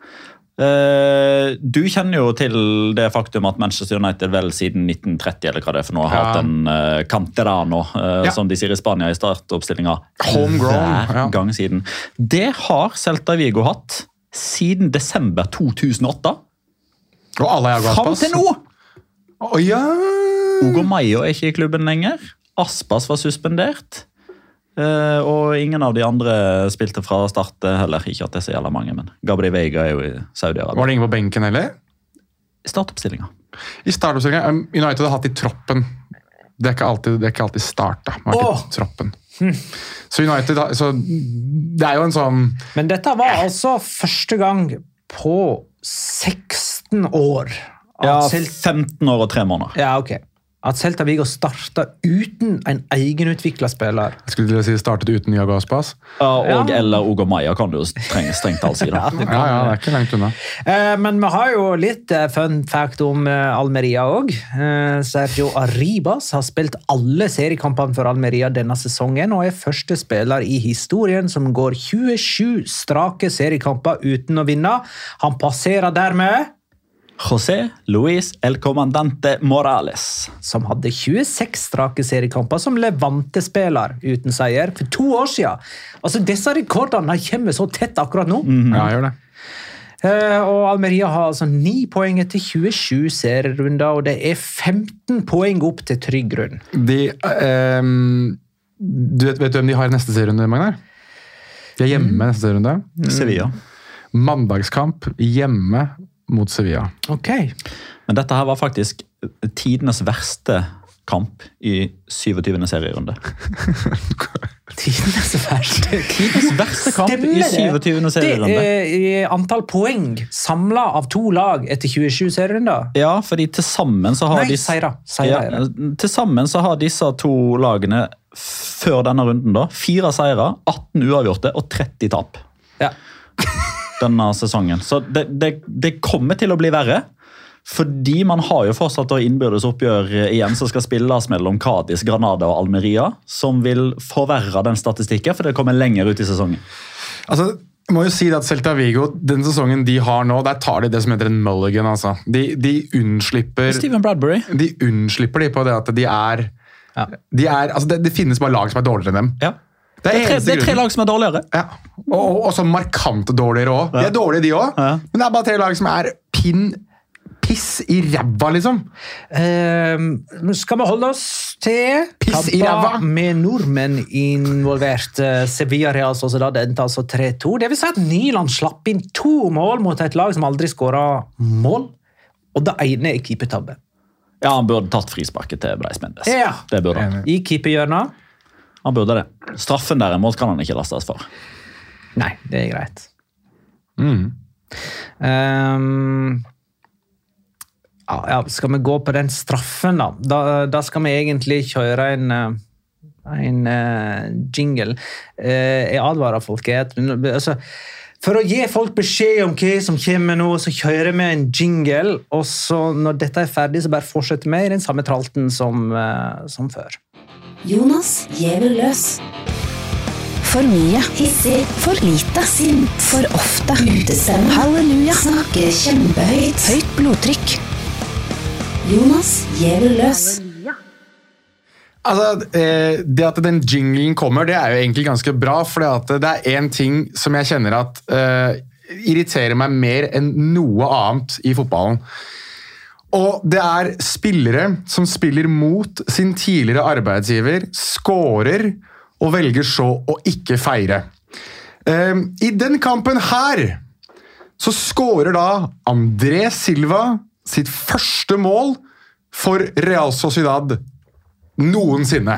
Uh, du kjenner jo til det faktum at Manchester United vel siden nitten tretti eller hva det er for noe, har Ja. hatt en uh, canterano, uh, Ja. som de sier i Spania i startoppstillinga, Homegrown, hver ja. gang siden. Det har Celta Vigo hatt siden desember to tusen og åtte. Og alle er Fram til nå! Å ja! Ugo Mayo er ikke i klubben lenger. Aspas var suspendert. Uh, og ingen av de andre spilte fra start heller. Ikke at det er så jævla mange, men Gabriel Veiga er jo i Saudi-Arabia. Var det ingen på benken heller? Startoppstillinga. I startoppstillingen, United har hatt i troppen. Det er ikke alltid, det er ikke alltid starta. Man har Åh! ikke troppen. Så United, har- så det er jo en sånn... Men dette var altså første gang på seksten år. at Ja, Cel- femten år og tre måneder. ja, ok. At Celta Vigo startet uten en egenutviklet spiller. Jeg skulle til å si startet uten Iago Aspas. Ja, og Ja. eller Ugo Maia kan du jo strengt, strengt talt si. Da. Ja, ja, det er ikke langt unna. Eh, men vi har jo litt eh, fun fact om eh, Almeria også. Eh, Sergio Arribas har spilt alle seriekampene for Almeria denne sesongen, og er første spiller i historien som går tjuesju strake seriekamper uten å vinne. Han passerer dermed, José Luis El Comandante Morales. som hadde tjueseks strake seriekamper som Levante-spiller uten seier for to år siden. Altså, disse rekordene kommer så tett akkurat nå. Ja, jeg gjør det. Eh, og Almeria har altså ni poeng etter tjuesju serierunder, og det er femten poeng opp til trygg grunn. De, ehm, du vet, vet du hvem de har i neste serierunde, Magnar? De er hjemme neste serierunde. Sevilla. Mandagskamp hjemme mot Sevilla. Ok. Men dette her var faktisk tidenes verste kamp i syvogtyvende serierunde. Tidenes verste. Tidenes verste kamp Stemmer i det? syvogtyvende Det serierunde. er antall poeng samlet av to lag etter tjuesju serierunder. Ja, fordi til sammen så har Nei, disse... seire. Seire er Ja, det. til sammen så har disse to lagene før denne runden da, fire seire, atten uavgjorte og tretti tap Ja. denne sesongen. Så det, det, det kommer til å bli verre, fordi man har jo fortsatt å innbyrdes oppgjør igjen som skal spilles mellom Cádiz, Granada og Almeria, som vil forverre den statistikken, for det kommer lenger ut i sesongen. Altså, jeg må jo si at Celta Vigo, den sesongen de har nå, der tar de det som heter en mulligan. Altså. De, de unnslipper Steven Bradbury. de unnslipper de på det at de er, Ja. de er altså det, det finnes bare lag som er dårligere enn dem. Ja. Det Det er, er, tre, eneste det er tre grunnen. lag som er dårligere. Ja. Og, og, og så markant dårligere også. De er dårlige de også, Ja. men det er bare tre lag som er pinn, piss i ræva, liksom. Eh, skal vi holde oss til Piss i kamper ræva. med nordmenn involvert? Eh, Sevilla Real Sociedad endte altså tre to. Det vil si at Nyland slapp inn to mål mot et lag som aldri skåret mål. Og det ene er keepertabbe. Ja, han burde tatt frisparket til Bleis Mendes. Ja. Det burde han. I keeperhjørnet? Han burde det. Straffen derimot kan han ikke lastes for. Nei, det er greit. Mm. Ehm, ja, ja, skal vi gå på den straffen, da? Da, da skal vi egentlig kjøre en, eh, en eh, jingle. Eh, jeg advarer folk. Jeg, altså, for å gi folk beskjed om hva som kommer nå, så kjører vi en jingle, og så når dette er ferdig, så bare fortsetter vi i den samme tralten som, eh, som før. Jonas Giæver løs. For mye. Hissig. For lite. Sint. For ofte. Utestemme. Halleluja. Snakke kjempehøyt. Høyt blodtrykk. Jonas Giæver løs. Altså, eh, det at den jinglen kommer, det er jo egentlig ganske bra, for det er en ting som jeg kjenner at eh, irriterer meg mer enn noe annet i fotballen. Og det er spillere som spiller mot sin tidligere arbeidsgiver, skårer og velger så å ikke feire. Eh, I den kampen her så skårer da André Silva sitt første mål for Real Sociedad noensinne.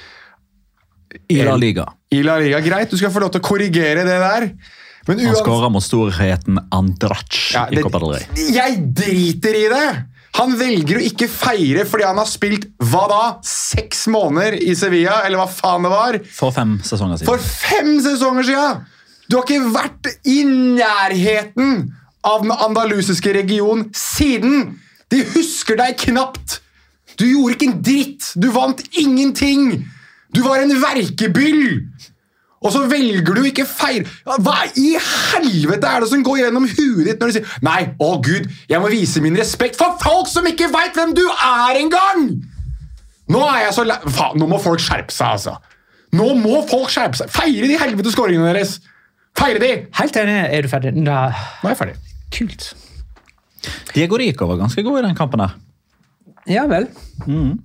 I La Liga. I La Liga, greit. Du skal få lov til å korrigere det der. Men Han skåret mot storheten Andrach ja, i Copa del Rey. Jeg driter i det! Han velger å ikke feire fordi han har spilt, hva da? Seks måneder i Sevilla, eller hva faen det var? For fem sesonger siden. For fem sesonger siden! Du har ikke vært i nærheten av den andalusiske region siden! De husker deg knapt! Du gjorde ikke en dritt! Du vant ingenting! Du var en verkebyll! Og så velger du ikke feir... Hva i helvete er det som går gjennom huet ditt når du sier Nei, å Gud, jeg må vise min respekt for folk som ikke vet hvem du er engang! Nå er jeg så... Faen, nå må folk skjerpe seg, altså. Nå må folk skjerpe seg. Feire de helvete skåringene deres! Feire de! Helt enig, er du ferdig? Nei. Nå er jeg ferdig. Kult. Diego Rico var ganske god i den kampen der. Ja vel. Mm.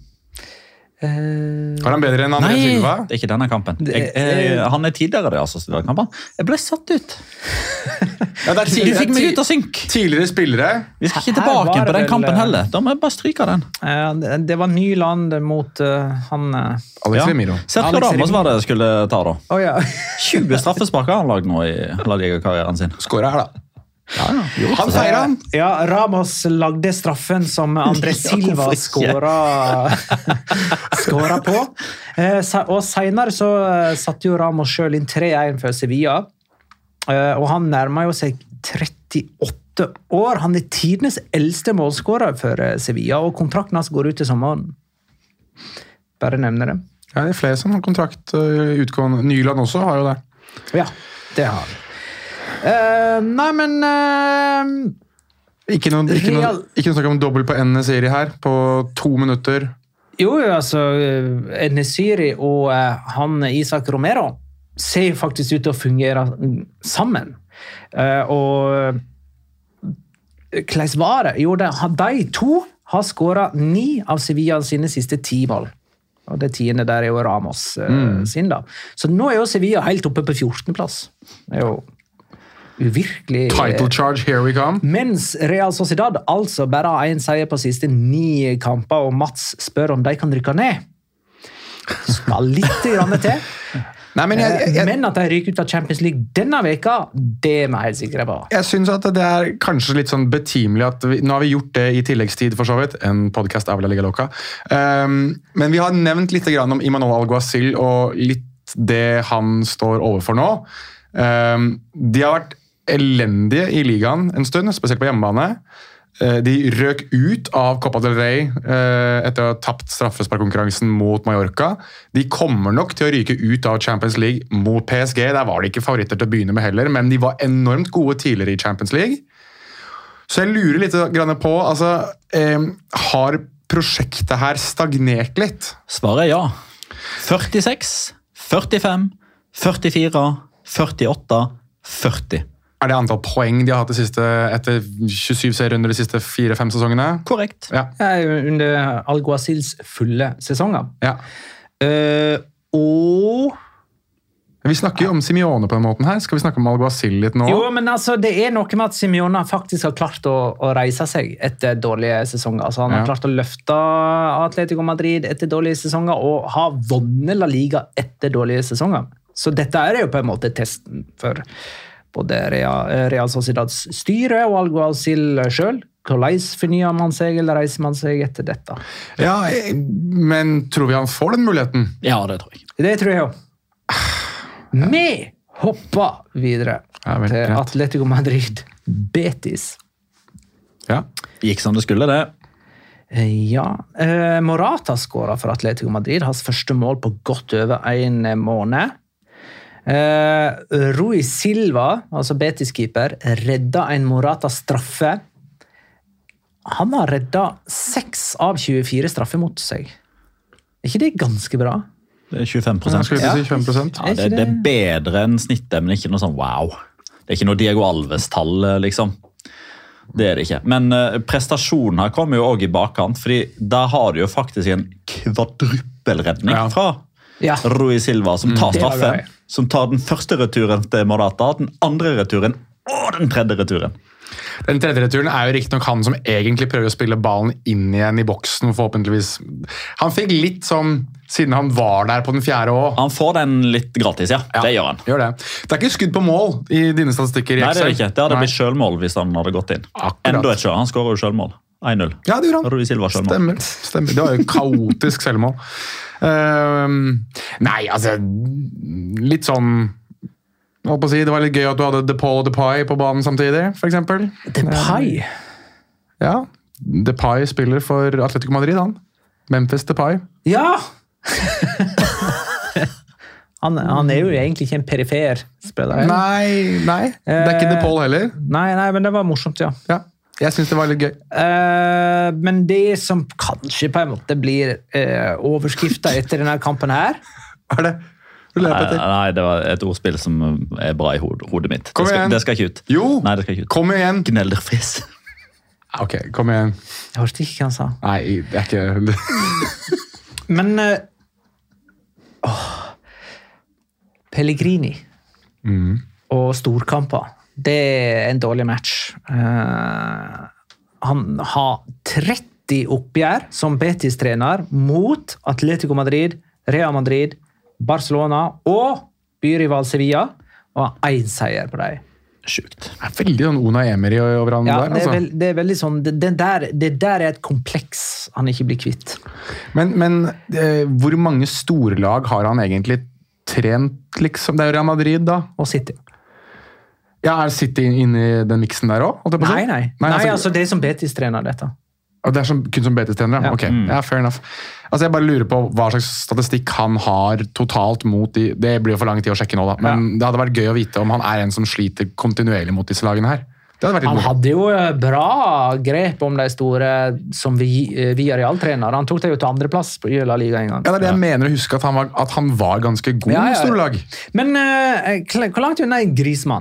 Uh, Var han bedre enn André Nei, Silva? det er ikke denne kampen. Jeg, jeg, han er tidligere det, altså, den kampen. Jeg ble satt ut. Ja, det er Du fikk meg ut av synk. Tidligere spillere. Vi skal ikke Her tilbake var på det den vel, kampen heller. Da må jeg bare stryke den. uh, det, det var Nyland mot uh, han uh, Alex Ja. Remiro. Sergio Alex Ramos var det jeg skulle ta da. oh, ja. tjue straffespark har han lagd nå i La Liga-karrieren sin. Skåret her, da. Ja, ja, jo, Han så- feirer han. Ja, Ramos lagde straffen som André Silva hvorfor ikke? skåra skåra på. Eh, sa- og senere så eh, satte jo Ramos selv inn tre en for Sevilla. Eh, og han nærmer jo seg trettiåtte år. Han er tidenes eldste målskårer for eh, Sevilla, og kontrakten hans går ut til sommeren. Bare nevner det. Ja, det er flere som har kontrakt uh, utgående. Nyland også har jo det. Ja, det har han. Eh, nei, men eh, Ikke noe, ikke noe, Real- ikke noe snakk om dobbelt på N-serie her, på to minutter. Jo, altså, Enesiri og eh, han Isak Romero ser faktisk ut til å fungere sammen. Eh, og hvordan var det? Jo, det, de to har skåret ni av Sevilla sine siste ti mål. Og det tiende der er jo Ramos eh, Mm. sin da. Så nå er jo Sevilla helt oppe på fjortende plass. Det er jo uvirkelig... Title charge, here we come. Mens Real Sociedad altså bare har en seier på siste ni kamper, og Mats spør om de kan rykke ned. Skal litt grann til. Nei, men jeg, jeg, jeg, Men at de ryker ut av Champions League denne veka, det er vi helt sikre på. jeg synes at det er kanskje litt sånn betimelig at vi, nå har vi gjort det i tilleggstid for så vidt, en podcast av La Liga Loca. Um, men vi har nevnt litt grann om Imanol Alguacil og litt det han står overfor nå. Um, de har vært elendige i ligaen en stund, spesielt på hjemmebane. De røk ut av Copa del Rey eh, etter å ha tapt straffesparkkonkurransen mot Mallorca. De kommer nok til å ryke ut av Champions League mot P S G. Der var de ikke favoritter til å begynne med heller, men de var enormt gode tidligere i Champions League. Så jeg lurer litt grann på, altså, eh, har prosjektet her stagnert litt? Svaret er ja. førtiseks, førtifem, førtifire, førtiåtte, førti. Er det antall poeng de har hatt de siste, etter tjuesyv serierunder de siste fire-fem sesongene? Korrekt. Ja. Under Alguacils fulle sesonger. ja. Eh, og... Vi snakker jo om Simeone på den måten her. Skal vi snakke om Alguacil litt nå? Jo, men altså, det er noe med at Simeone faktisk har klart å, å reise seg etter dårlige sesonger. Altså, han har Ja. klart å løfte Atletico Madrid etter dårlige sesonger, og har vunnet La Liga etter dårlige sesonger. Så dette er jo på en måte testen for både Real, Real Sociedads styre og Alguacil selv. Hvordan fornyer man seg, eller reiser man seg etter dette? Ja, eh, men tror vi han får den muligheten? Ja, det tror jeg. Det tror jeg jo. Vi hopper videre Ja, vel, til greit. Atletico Madrid. Betis. Ja. Gikk som det skulle, det. Ja, eh, Morata skåret for Atletico Madrid. Hans første mål på godt over en måned. Uh, Rui Silva, altså Betis-keeper, redda en Morata straffe. Han har redda seks av tjuefire straffer mot seg. Er ikke det ganske bra? Det er tjuefem prosent. Jeg skulle Ja. si tjuefem prosent. Ja, det, det er bedre enn snittet, men ikke noe sånn wow. Det er ikke noe Diego Alves-tall, liksom. Det er det ikke. Men uh, prestasjonen her kommer jo også i bakkant, fordi der har du jo faktisk en kvadruppelredning Ja. fra Ja. Rui Silva, som tar det var straffen, gøy. som tar den første returen til Morata, den andre returen og den tredje returen. Den tredje returen er jo riktig nok han som egentlig prøver å spille ballen inn igjen i boksen, forhåpentligvis. Han fikk litt sånn, siden han var der på den fjerde også. Han får den litt gratis, ja. Ja, Det gjør han. Gjør det. Det er ikke skudd på mål i dine statistikker i Nei, det er det Excel. ikke. Det hadde Nei. blitt selvmål hvis han hadde gått inn. Akkurat. Enda et sjøl. Han skårer jo selvmål. en null. Ja, det gjorde han. Rui Silva selvmål. Stemmer. Stemmer. Det var jo kaotisk selvmål. Ehm, nei, altså litt sånn jeg holdt på å si, det var litt gøy at du hadde DePaul og Depay på banen samtidig, for eksempel. Depay. Ja, Depay spiller for Atletico Madrid, han. Memphis Depay. Ja! han, han er jo egentlig ikke en perifer spiller. Nei, nei, det er ikke Eh. DePaul heller. Nei, nei, men det var morsomt, ja. Ja, jeg synes det var litt gøy. Eh, men det som kanskje på en måte blir uh, overskrifta etter denne kampen her Hva er det? Du ler, Nei, Petter. nei, det var et ordspill som er bra i hod- hodet mitt. Kom Det skal, igjen. det skal ikke ut. Jo, Nei, det skal ikke ut. kom igjen. Gnelderfris. Ok, kom igjen. Jeg hørte ikke hva han sa. Nei, det er ikke... Men uh, åh, Pellegrini Mm. og storkamper, det er en dårlig match. Eh, han har tretti oppgjør som Betis-trener mot Atletico Madrid, Real Madrid, Barcelona og byrival Sevilla, og har én seier på dem. Sjukt. Det er veldig sånn Una Emery over han Ja, der, det, er altså. veld, det er veldig sånn, det, det, der, det der er et kompleks han ikke blir kvitt. Men, men eh, hvor mange storlag har han egentlig trent, liksom? Det er jo Real Madrid, da. Og City. Ja, Er City inne i den miksen der òg? Nei, nei. nei altså, altså, det er som Betis-trener, dette. og det er som, kun som Betis-trener? Ja. Ok, ja, fair enough. Altså, Jeg bare lurer på hva slags statistikk han har totalt mot de Det blir jo for lang tid å sjekke nå, da. Men det hadde vært gøy å vite om han er en som sliter kontinuerlig mot disse lagene her. Det hadde vært litt Han moro. hadde jo eh, bra grep om de store som vi, eh, via realtrener. Han tok det jo til andreplass på La Liga en gang. Ja, det er det jeg mener å huske, at han var, at han var ganske god Ja, i ja. store lag. Men eh, kl- hvor langt unna er Griezmann?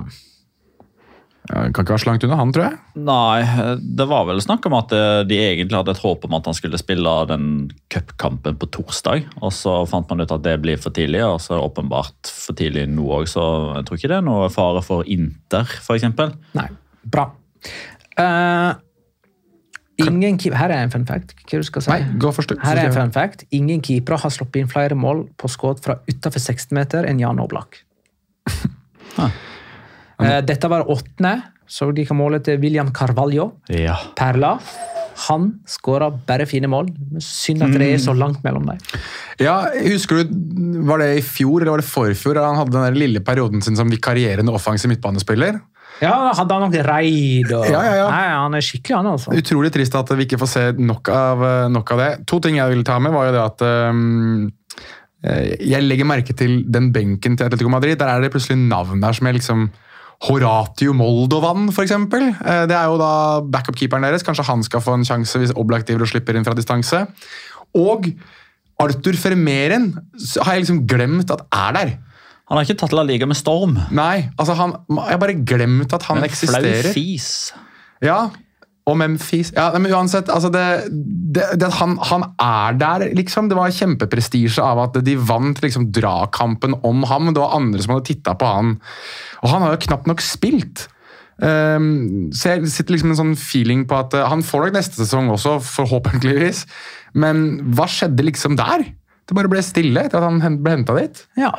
Ja, kan ikke være så langt unna han, tror jeg. Nei, det var vel snakk om at eh, de egentlig hadde et håp om at han skulle spille den cupkampen på torsdag, og så fant man ut at det blir for tidlig, og så åpenbart for tidlig nå også, så jeg tror ikke det er noe fare for Inter, for eksempel. Nei, bra. Eh, ingen keep- Her er en fun fact. Hva du skal si? Nei, gå først du. Her er en Så skal fun fact. Ingen keepere har sluppet inn flere mål på skudd fra utenfor seksten meter enn Jan Oblak. Ah. Eh, dette var åttende. Så de kan måle til William Carvalho. Ja. Perla. Han skåra bare fine mål. Synd at det er så langt mellom dem. Ja, husker du, Var det i fjor eller var det forfjor da han hadde den der lille perioden sin som vikarierende offensiv midtbanespiller? Ja, hadde han noe raid og Ja, ja, ja. Nei, han er skikkelig, han altså. Utrolig trist at vi ikke får se nok av, nok av det. To ting jeg ville ta med, var jo det at um, jeg legger merke til den benken til Atletico Madrid. Der er det plutselig navn der som er liksom Horatio Moldovan, for eksempel. Det er jo da backup-keeperen deres. Kanskje han skal få en sjanse hvis Oblak driver og slipper inn fra distanse. Og Arthur Vermeeren har jeg liksom glemt at er der. Han har ikke tatt La Liga med storm. Nei, altså han, jeg har bare glemt at han En flau eksisterer. fis. Ja, og Memphis. Ja, men uansett, altså det, det, det at han, han er der, liksom. Det var kjempeprestisje av at de vant liksom dragkampen om ham. Det var andre som hadde tittet på han. Og han har jo knapt nok spilt. Um, så jeg sitter liksom med en sånn feeling på at uh, han får nok neste sesong også, forhåpentligvis. Men hva skjedde liksom der? Det bare ble stille etter at han hen- ble hentet dit. Ja.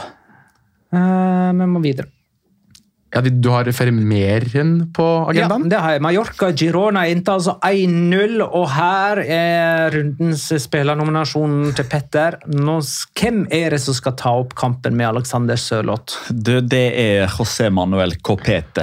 Eh, vi må videre. Ja, de, Du har Vermeeren på agendaen? Ja, det har jeg. Mallorca Girona inntar altså én null, og her er rundens spillernominasjon til Petter. Nå, hvem er det som skal ta opp kampen med Alexander Sørloth? Det, det er José Manuel Copete.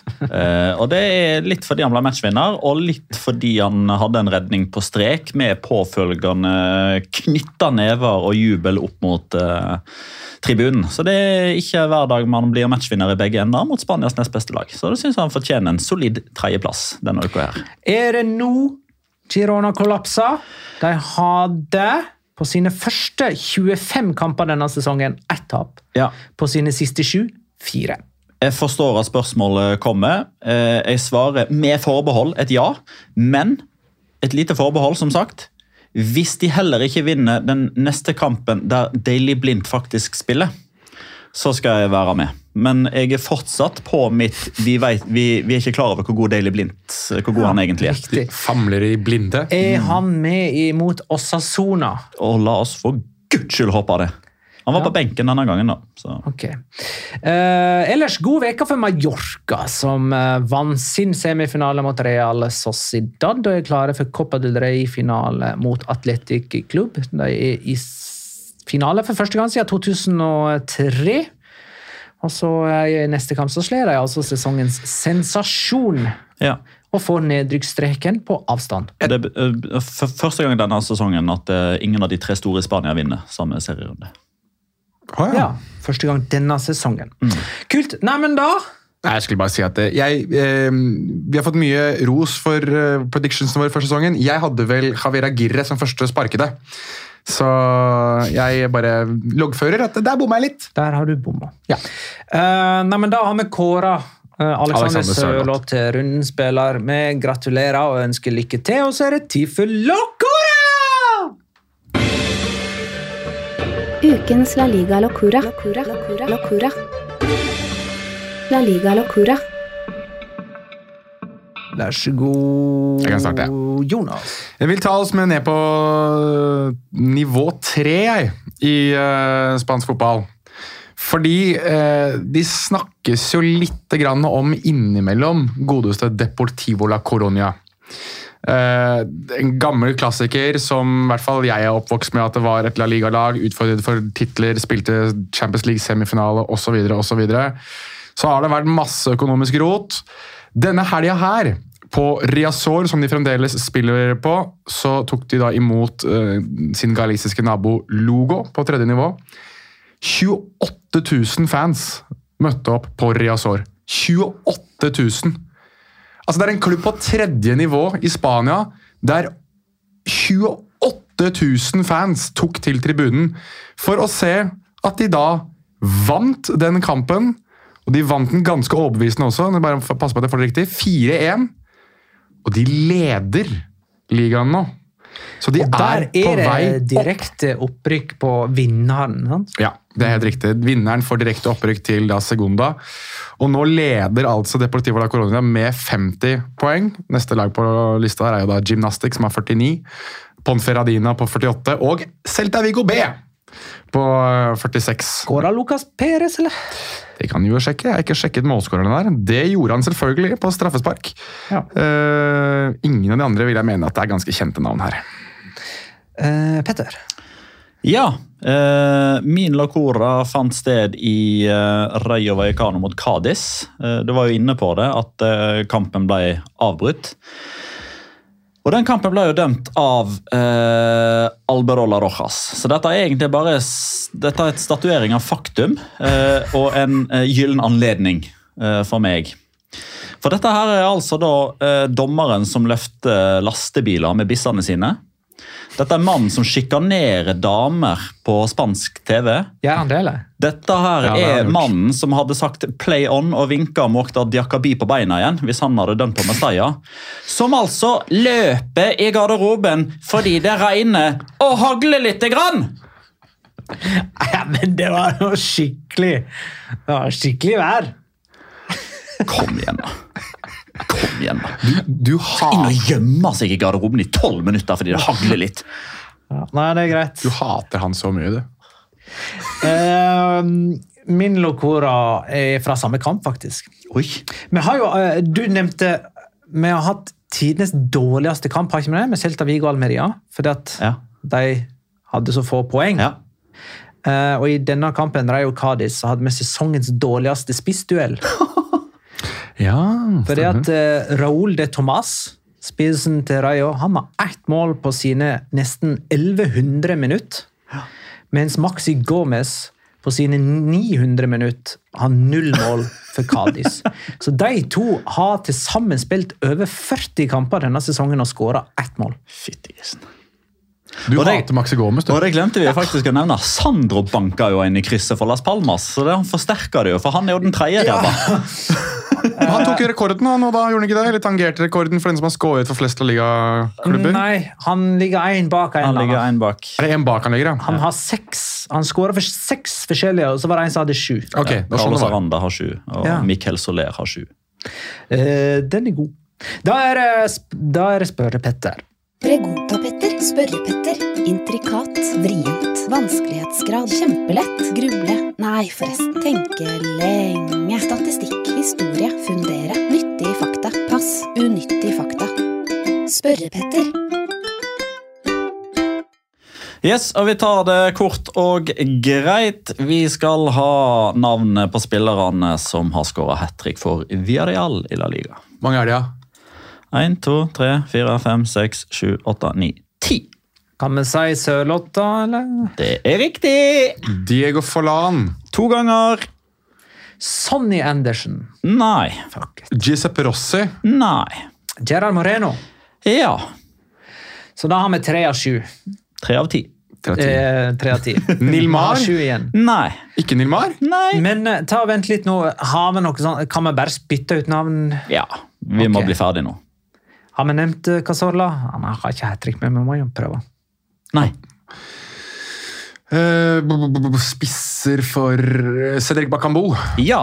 Eh, og det er litt fordi han ble matchvinner, og litt fordi han hadde en redning på strek med påfølgende knytta never og jubel opp mot eh, tribunen. Så det er ikke hver dag man blir matchvinner i begge ender mot Spanias nest beste lag. Så det synes jeg han fortjener en solid tredjeplass denne uka her. Er det nå Girona kollapser? De hadde på sine første tjuefem kamper denne sesongen ett tap. Ja. På sine siste sju, fire. Jeg forstår at spørsmålet kommer. Jeg svarer med forbehold et ja, men et lite forbehold som sagt. Hvis de heller ikke vinner den neste kampen der Daley Blind faktisk spiller, så skal jeg være med. Men jeg er fortsatt på mitt, vi, vet, vi, vi er ikke klar over hvor god Daley Blind, hvor god ja, han egentlig er. De famler i blinde. Er han med imot Osasuna? Og la oss for Guds skyld håpe det. Han var ja. på benken denne gangen da. Så. Ok. Uh, ellers god veka for Mallorca, som uh, vann sin semifinale mot Real Sociedad, og er klare for Copa del Rey-finale mot Athletic Club. De er i finale for første gang siden to tusen og tre. Og så i neste kamp så slår de altså sesongens sensasjon. Ja. Og får nedrykksstreken på avstand. Det er første gang denne sesongen at ingen av de tre store i Spania vinner samme serierunde. Oh, ja. ja, første gang denne sesongen. Mm. Kult. Nei, men da... Nei, jeg skulle bare si at jeg, eh, vi har fått mye ros for eh, predictionsene våre for sesongen. Jeg hadde vel Javier Aguirre som første sparkede. Så jeg bare loggfører at der bommer jeg litt. Der har du bommet. Ja. Uh, nei, men da har vi Kåra uh, Alexander, Alexander Sørloth til rundspiller. Vi gratulerer og ønsker lykke til, og så er det tid for Locora! Ukens La Liga Locura. Locura. Locura. Locura. La Liga Locura. Vær så god, jeg kan starte. Jonas. Jeg vil ta oss med ned på nivå tre jeg, i uh, spansk fotball. Fordi uh, de snakkes jo litt grann om innimellom godeste Deportivo La Coruña. Uh, en gammel klassiker som i hvert fall jeg er oppvokst med at det var et La Liga-lag, utfordret for titler, spilte Champions League-semifinale osv. osv. Så har det vært masse økonomisk rot. Denne helgen her, på Riazor, som de fremdeles spiller på, så tok de da imot uh, sin galisiske nabo Lugo på tredje nivå. tjueåtte tusen fans møtte opp på Riazor. tjueåtte tusen! Altså, det er en klubb på tredje nivå i Spania, der tjueåtte tusen fans tok til tribunen for å se at de da vant den kampen. Og de vant den ganske overbevisende også, bare pass på at jeg får det riktig, fire én. Og de leder ligaen nå. Så de og der er på er vei det direkte opprykk på vinneren, sant? Ja, det er helt riktig. Vinneren får direkte opprykk til da Segunda. Og nå leder altså Deportivo La Coruña med femti poeng. Neste lag på lista her er jo da Gymnastic, som har førtini. Ponferradina på førtiåtte, og Celta Vigo B på førtiseks. Går det Lucas Perez, eller? Det kan jo sjekke. Jeg har ikke sjekket målskårerne der. Det gjorde han selvfølgelig på straffespark. Ja. Uh, ingen av de andre vil jeg mene at det er ganske kjente navn her. Uh, Petter? Ja, uh, min Locora fant sted i uh, Rayo Vallecano mot Cádiz. Uh, det var jo inne på det at uh, kampen ble avbrutt. Og den kampen ble jo dømt av eh, Alberola Rojas. Så dette er egentlig bare dette er et statuering av faktum eh, og en eh, gyllen anledning eh, for meg. For dette her er altså da eh, dommeren som løfter lastebiler med bissene sine. Dette er mannen som skikanerer damer på spansk T V. Ja, han deler. Dette her ja, er mannen som hadde sagt play on og vinket Mokhtar Diakabi på beina igjen, hvis han hadde dømt på Mestalla. Som altså løper i garderoben fordi det regner og hagler litt grann. Ja, men det var jo skikkelig, det var skikkelig vær. Kom igjen da. Kom igjen da. Du, du har... Inn og gjemmer seg i garderoben i tolv minutter fordi det hagler litt. Ja, nei, det er greit. Du hater han så mye, du. Uh, min Locora er fra samme kamp, faktisk. Oi. Vi har jo, uh, du nevnte, vi har hatt tidenes dårligste kamp, har ikke med det, med Celta Vigo og Almeria, fordi at ja. de hadde så få poeng. Ja. Uh, og i denne kampen, Rayo Cádiz, så hadde vi sesongens dårligste spissduell. Ja, Fordi at uh, Raúl de Tomàs, spissen til Rayo, han har ett mål på sine nesten elleve hundre minutter, mens Maxi Gómez på sine ni hundre minutter har null mål for Cádiz. Så de to har til sammen spilt over førti kamper denne sesongen og skåret ett mål. Fittisen. Du Og det- hater Maxi Gómez, du. Og det glemte vi faktisk å nevne. Sandro banka jo inn i krysset for Las Palmas, så det han forsterker det jo, for han er jo den tredje rebba. Men han tok jo rekorden, han, og da gjorde han ikke det? Eller tangerte rekorden for den som har skåret for flest La Liga-klubber? Nei, han ligger en bak en Han eller ligger annen. en bak. Er det en bak han ligger, ja? Han har seks, han skåret for seks forskjellige, og så var det en som hadde sju. Ok, da Carlos skjønner jeg. Aranda har sju, og Ja. Mikel Soler har sju. Eh, den er god. Da er det, sp- da er det spørre Petter. Pregunta-Petter, spørre-Petter. Intrikat, vrient, vanskelighetsgrad, kjempelett, gruble. Nei, forresten, tenke lenge. Statistikk, historie, fundere, nyttige fakta, pass, unyttige fakta. Spørre-Petter. Yes, og vi tar det kort og greit. Vi skal ha navnet på spillerne som har skåret hat-trick for Villarreal i La Liga. Mange er det, ja? en, to, tre, fire, fem, seks, sju, åtte, ni, ti. Kan vi si Sørlotta, eller? Det er riktig! Diego Forlan. To ganger. Sonny Anderson. Nei. Fuck. Giuseppe Rossi. Nei. Gerard Moreno. Ja. Så da har vi tre av sju. Tre av ti. Eh, tre av ti. Nilmar? Vi har sju igjen. Nei. Ikke Nilmar? Nei. Men eh, ta og vent litt nå. Har vi noe sånn, kan vi bare spytte ut navn? Ja, vi må Ok. bli ferdig nå. Har vi nevnt eh, Cazorla? Han har ikke hat-trick, men vi må jo prøve. Nei. Eh, b- b- b- spisser for eh, Cedric Bakambu. Ja.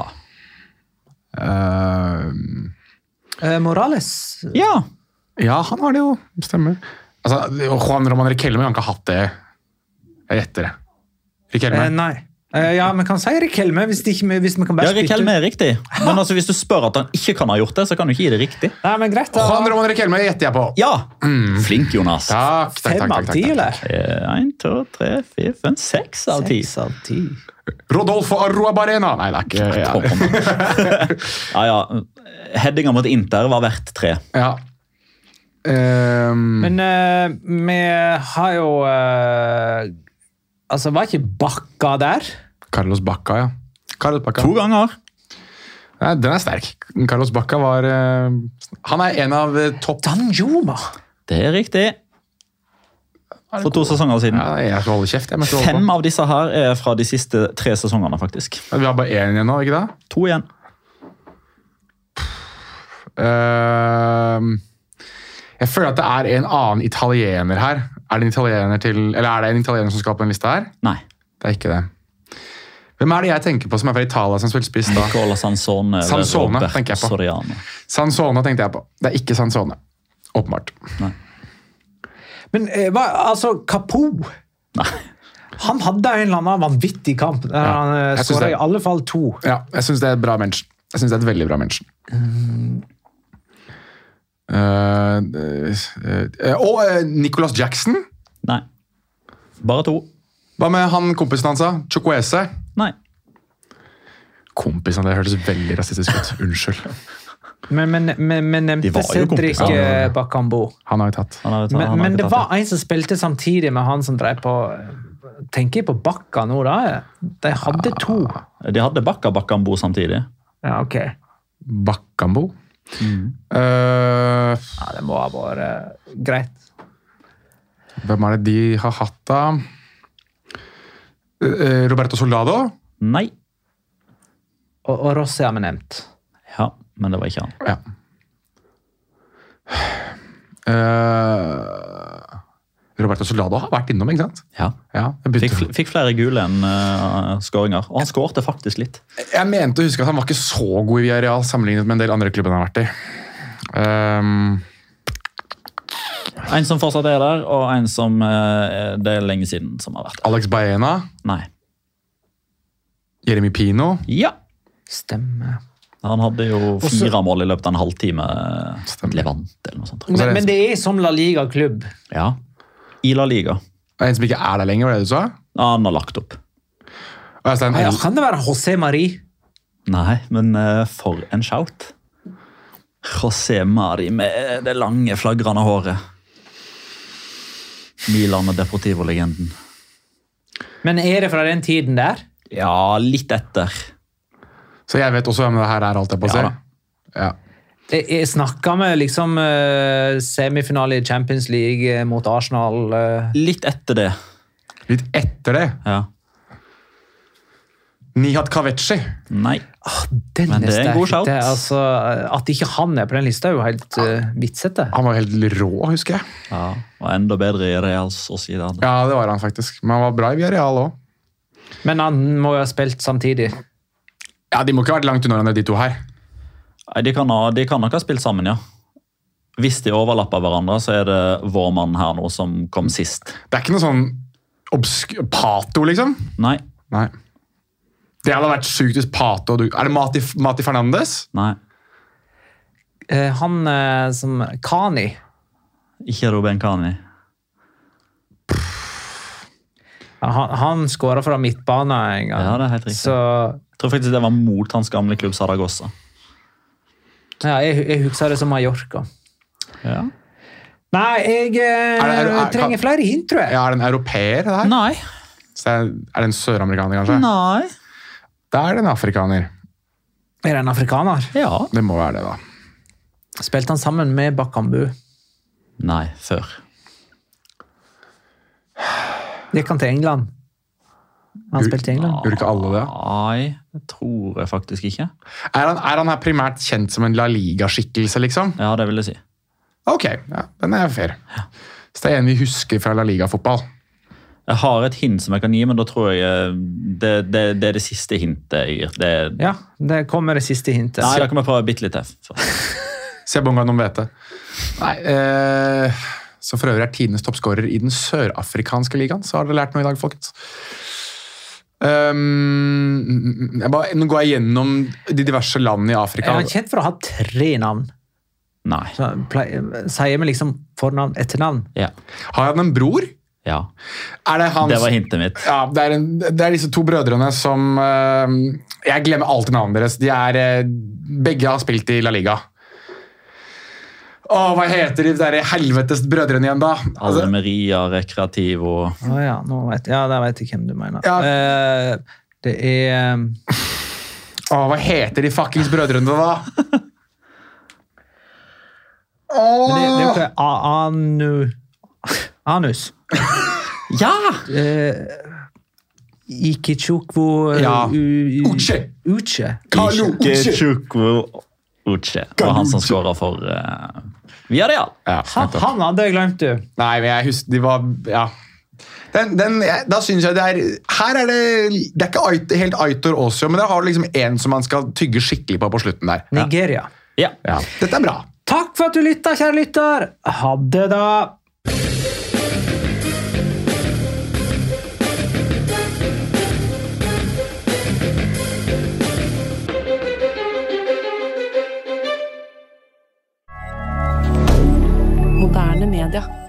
Eh, Eh, Morales? Ja. ja, han har det jo. Stemmer. Altså, Juan Roman Riquelme har ikke hatt det. Jeg gjetter det. Riquelme. Eh, nei. Eh, ja, vi kan si Riquelme, hvis, det ikke, hvis vi kan bare Ja, Riquelme ut. er riktig. Men altså, hvis du spør at han ikke kan ha gjort det, så kan du ikke gi det riktig. Nei, men greit da. Juan Roman Riquelme gjetter jeg på. Ja! Flink, Jonas. Takk, takk, takk. Fem takk, av takk, ti, takk. eller? Eh, En, to, tre, fire, fem, seks av ti. Seks av ti. Rodolfo Arruabarena. Nei, det er ikke ja. Ja, ja. Headinga mot Inter var verdt tre. ja. Ehm, Men eh, vi har jo eh, Altså, var ikke Bakka der? Carlos Bacca, ja. Carlos Bacca. To ganger. Nei, den er sterk. Carlos Bacca var eh, Han er en av eh, topp Danjuma! Det er riktig. For to sesonger siden. Ja, jeg skal holde kjeft. Jeg, mens du holder Fem på. av disse her er fra de siste tre sesongene, faktisk. Vi har bare én igjen nå, ikke det? To igjen. Ehm, jeg føler at det er en annen italiener her. Er det en italiener til Eller er det en italiener som skal på en liste her? Nei. Det er ikke det. Hvem er det jeg tenker på som er fra Italia som spiller spiss da? Nicola Sansone eller Sansone, Roberto tenker jeg på. Soriano. Sansone tenkte jeg på. Det er ikke Sansone. Åpenbart. Men eh, hva, altså, Capo Nei. Han hadde en eller annen vanvittig kamp. Der Ja, han eh, jeg synes skåret det. i alle fall to. Ja, jeg syns det er et bra mention. Jeg synes det er et veldig bra mention. Eh, eh, og eh, Nicholas Jackson. Nei. Bare to. Hva med han kompisen hans? da? Chukwueze? Nei. Kompisen, det hørtes veldig rasistisk ut. Unnskyld. Men vi De nevnte var jo Cedric kompiser. eh, Bakambu. Han har vi tatt. Han har, han Men, har men ikke det tatt var en som spilte samtidig med han som drev på Tenker jeg på Bakka nå, da? De hadde to. De hadde Bakka Bakambo samtidig. Ja, ok. Bakambo. Eh, Ja, det må ha vært eh, greit. hvem er det de har hatt, da? Eh, Roberto Soldado? Nei. Og, og Rossi har vi nevnt. Ja, men det var ikke han. Ja. Eh, Roberto Soldado har vært innom, ikke sant? Ja. Ja, jeg, Fikk, begynte, fl- fikk flere gule enn uh, skåringer. Og han skårte faktisk litt. jeg mente å huske at han var ikke så god i Villarreal sammenlignet med en del andre klubber han har vært i. Um, En som fortsatt er der, og en som uh, det er lenge siden som har vært der. Alex Baena, Nei. Jeremy Pino. Ja! Stemmer. Han hadde jo fire mål i løpet av en halvtime. Stemmer. Levant eller noe sånt. Men, men det er som La Liga-klubb. Ja. I La Liga. En som ikke er der lenger, var det du sa? Ja, han har lagt opp. Og Øystein Ja, El- kan det være José Marie? Nei, men uh, for en shout. José Mari med det lange, flagrende håret. Milan og Deportivo-legenden. Men er det fra den tiden der? Ja, litt etter. Så jeg vet også hvem det her er, alt jeg på å si. Ja, Ja. Jeg, jeg snakket med liksom uh, semifinale i Champions League mot Arsenal. Uh. Litt etter det. Litt etter det. Ja. Nihat Kaveci. Nei. Oh, den Men det er en god shout. Det, altså, at ikke han er på den lista er jo helt uh, vitsete. Han var helt rå, husker jeg. Ja, og enda bedre i Real Sociedad. Ja, det var han faktisk. Men han var bra i Villarreal også. Men han må jo ha spilt samtidig. Ja, de må ikke ha vært langt unna hverandre, de to her. Nei, de kan, ha, de kan nok ha spilt sammen, ja. Hvis de overlapper hverandre, så er det vår mann her nå som kom sist. Det er ikke noe sånn obsk Pato, liksom? Nei. Nei. Det hadde vært sykt hvis Pato du... Er det Mati, Mati Fernandes? Nei. Uh, han uh, som Kani. Ikke Ruben Kani. Ja, han han skåret fra midtbane en gang. Ja, det er helt riktig. Så, Jeg tror faktisk det var mot hans gamle klubb Saragossa. ja, jeg, jeg husker det som Mallorca. Ja. Nei, jeg uh, Er det- er- er- trenger kan- flere hint, tror jeg. Ja, er det en europeer, det her? Nei. Så er, er det en søramerikaner, kanskje? Nei. Da er det en afrikaner. Er det en afrikaner? Ja. Det må være det, da. Spilte han sammen med Bakambu? Nei, før. Gikk han til England? Han Gu- spilte i England? Gjorde ikke alle det? Nei, det tror jeg faktisk ikke. Er han, er han her primært kjent som en La Liga-skikkelse, liksom? Ja, det vil jeg si. Ok, ja, den er fair. Så det er en vi husker fra La Liga-fotball. Jeg har et hint som jeg kan gi, men da tror jeg eh, det, det, det er det siste hintet jeg gir. Det, Ja, det kommer det siste hintet. nei, da kan vi prøve bitte litt til. Se bonga noen vet det. Nei, eh, så for øvrig er tidenes toppskårer i den sørafrikanske ligaen. Så har dere lært noe i dag, folkens. Um, jeg bare, nå går jeg gjennom de diverse landene i Afrika. Er han kjent for å ha tre navn? Nei. Så pleier, sier vi liksom fornavn etter navn? Ja. Har han en bror? Ja. Er det hans... Det var hintet mitt. Ja, det er, en, det er disse to brødrene som eh, Jeg glemmer alltid navnet deres. De er, eh, begge har spilt i La Liga. Åh, hva heter de der helvetes brødrene igjen, da? Altså, Almeria, Recreativo. Å ja, nå vet, ja, der vet jeg hvem du mener. Ja. Eh, det er åh, hva heter de fuckings brødrene, da? Men det, det er jo ikke A- Anu Anus. Ja! Eh, Ikichukwu Ja. U- U- Uche. Uche. Kalu Ikke Uche. Chukwu Uche. Det var han som skåret for uh, Villarreal. Ja, Han, nettopp. han hadde jeg glemt, du. Nei, men jeg husker de var Ja. Den, den, jeg- da synes jeg det er Her er det Det er ikke Ait- helt Aitor Osio, men der har du liksom en som man skal tygge skikkelig på på slutten der. Nigeria. Ja. Ja. Dette er bra. Takk for at du lytta, kjære lytter. Ha det, da. Moderne media.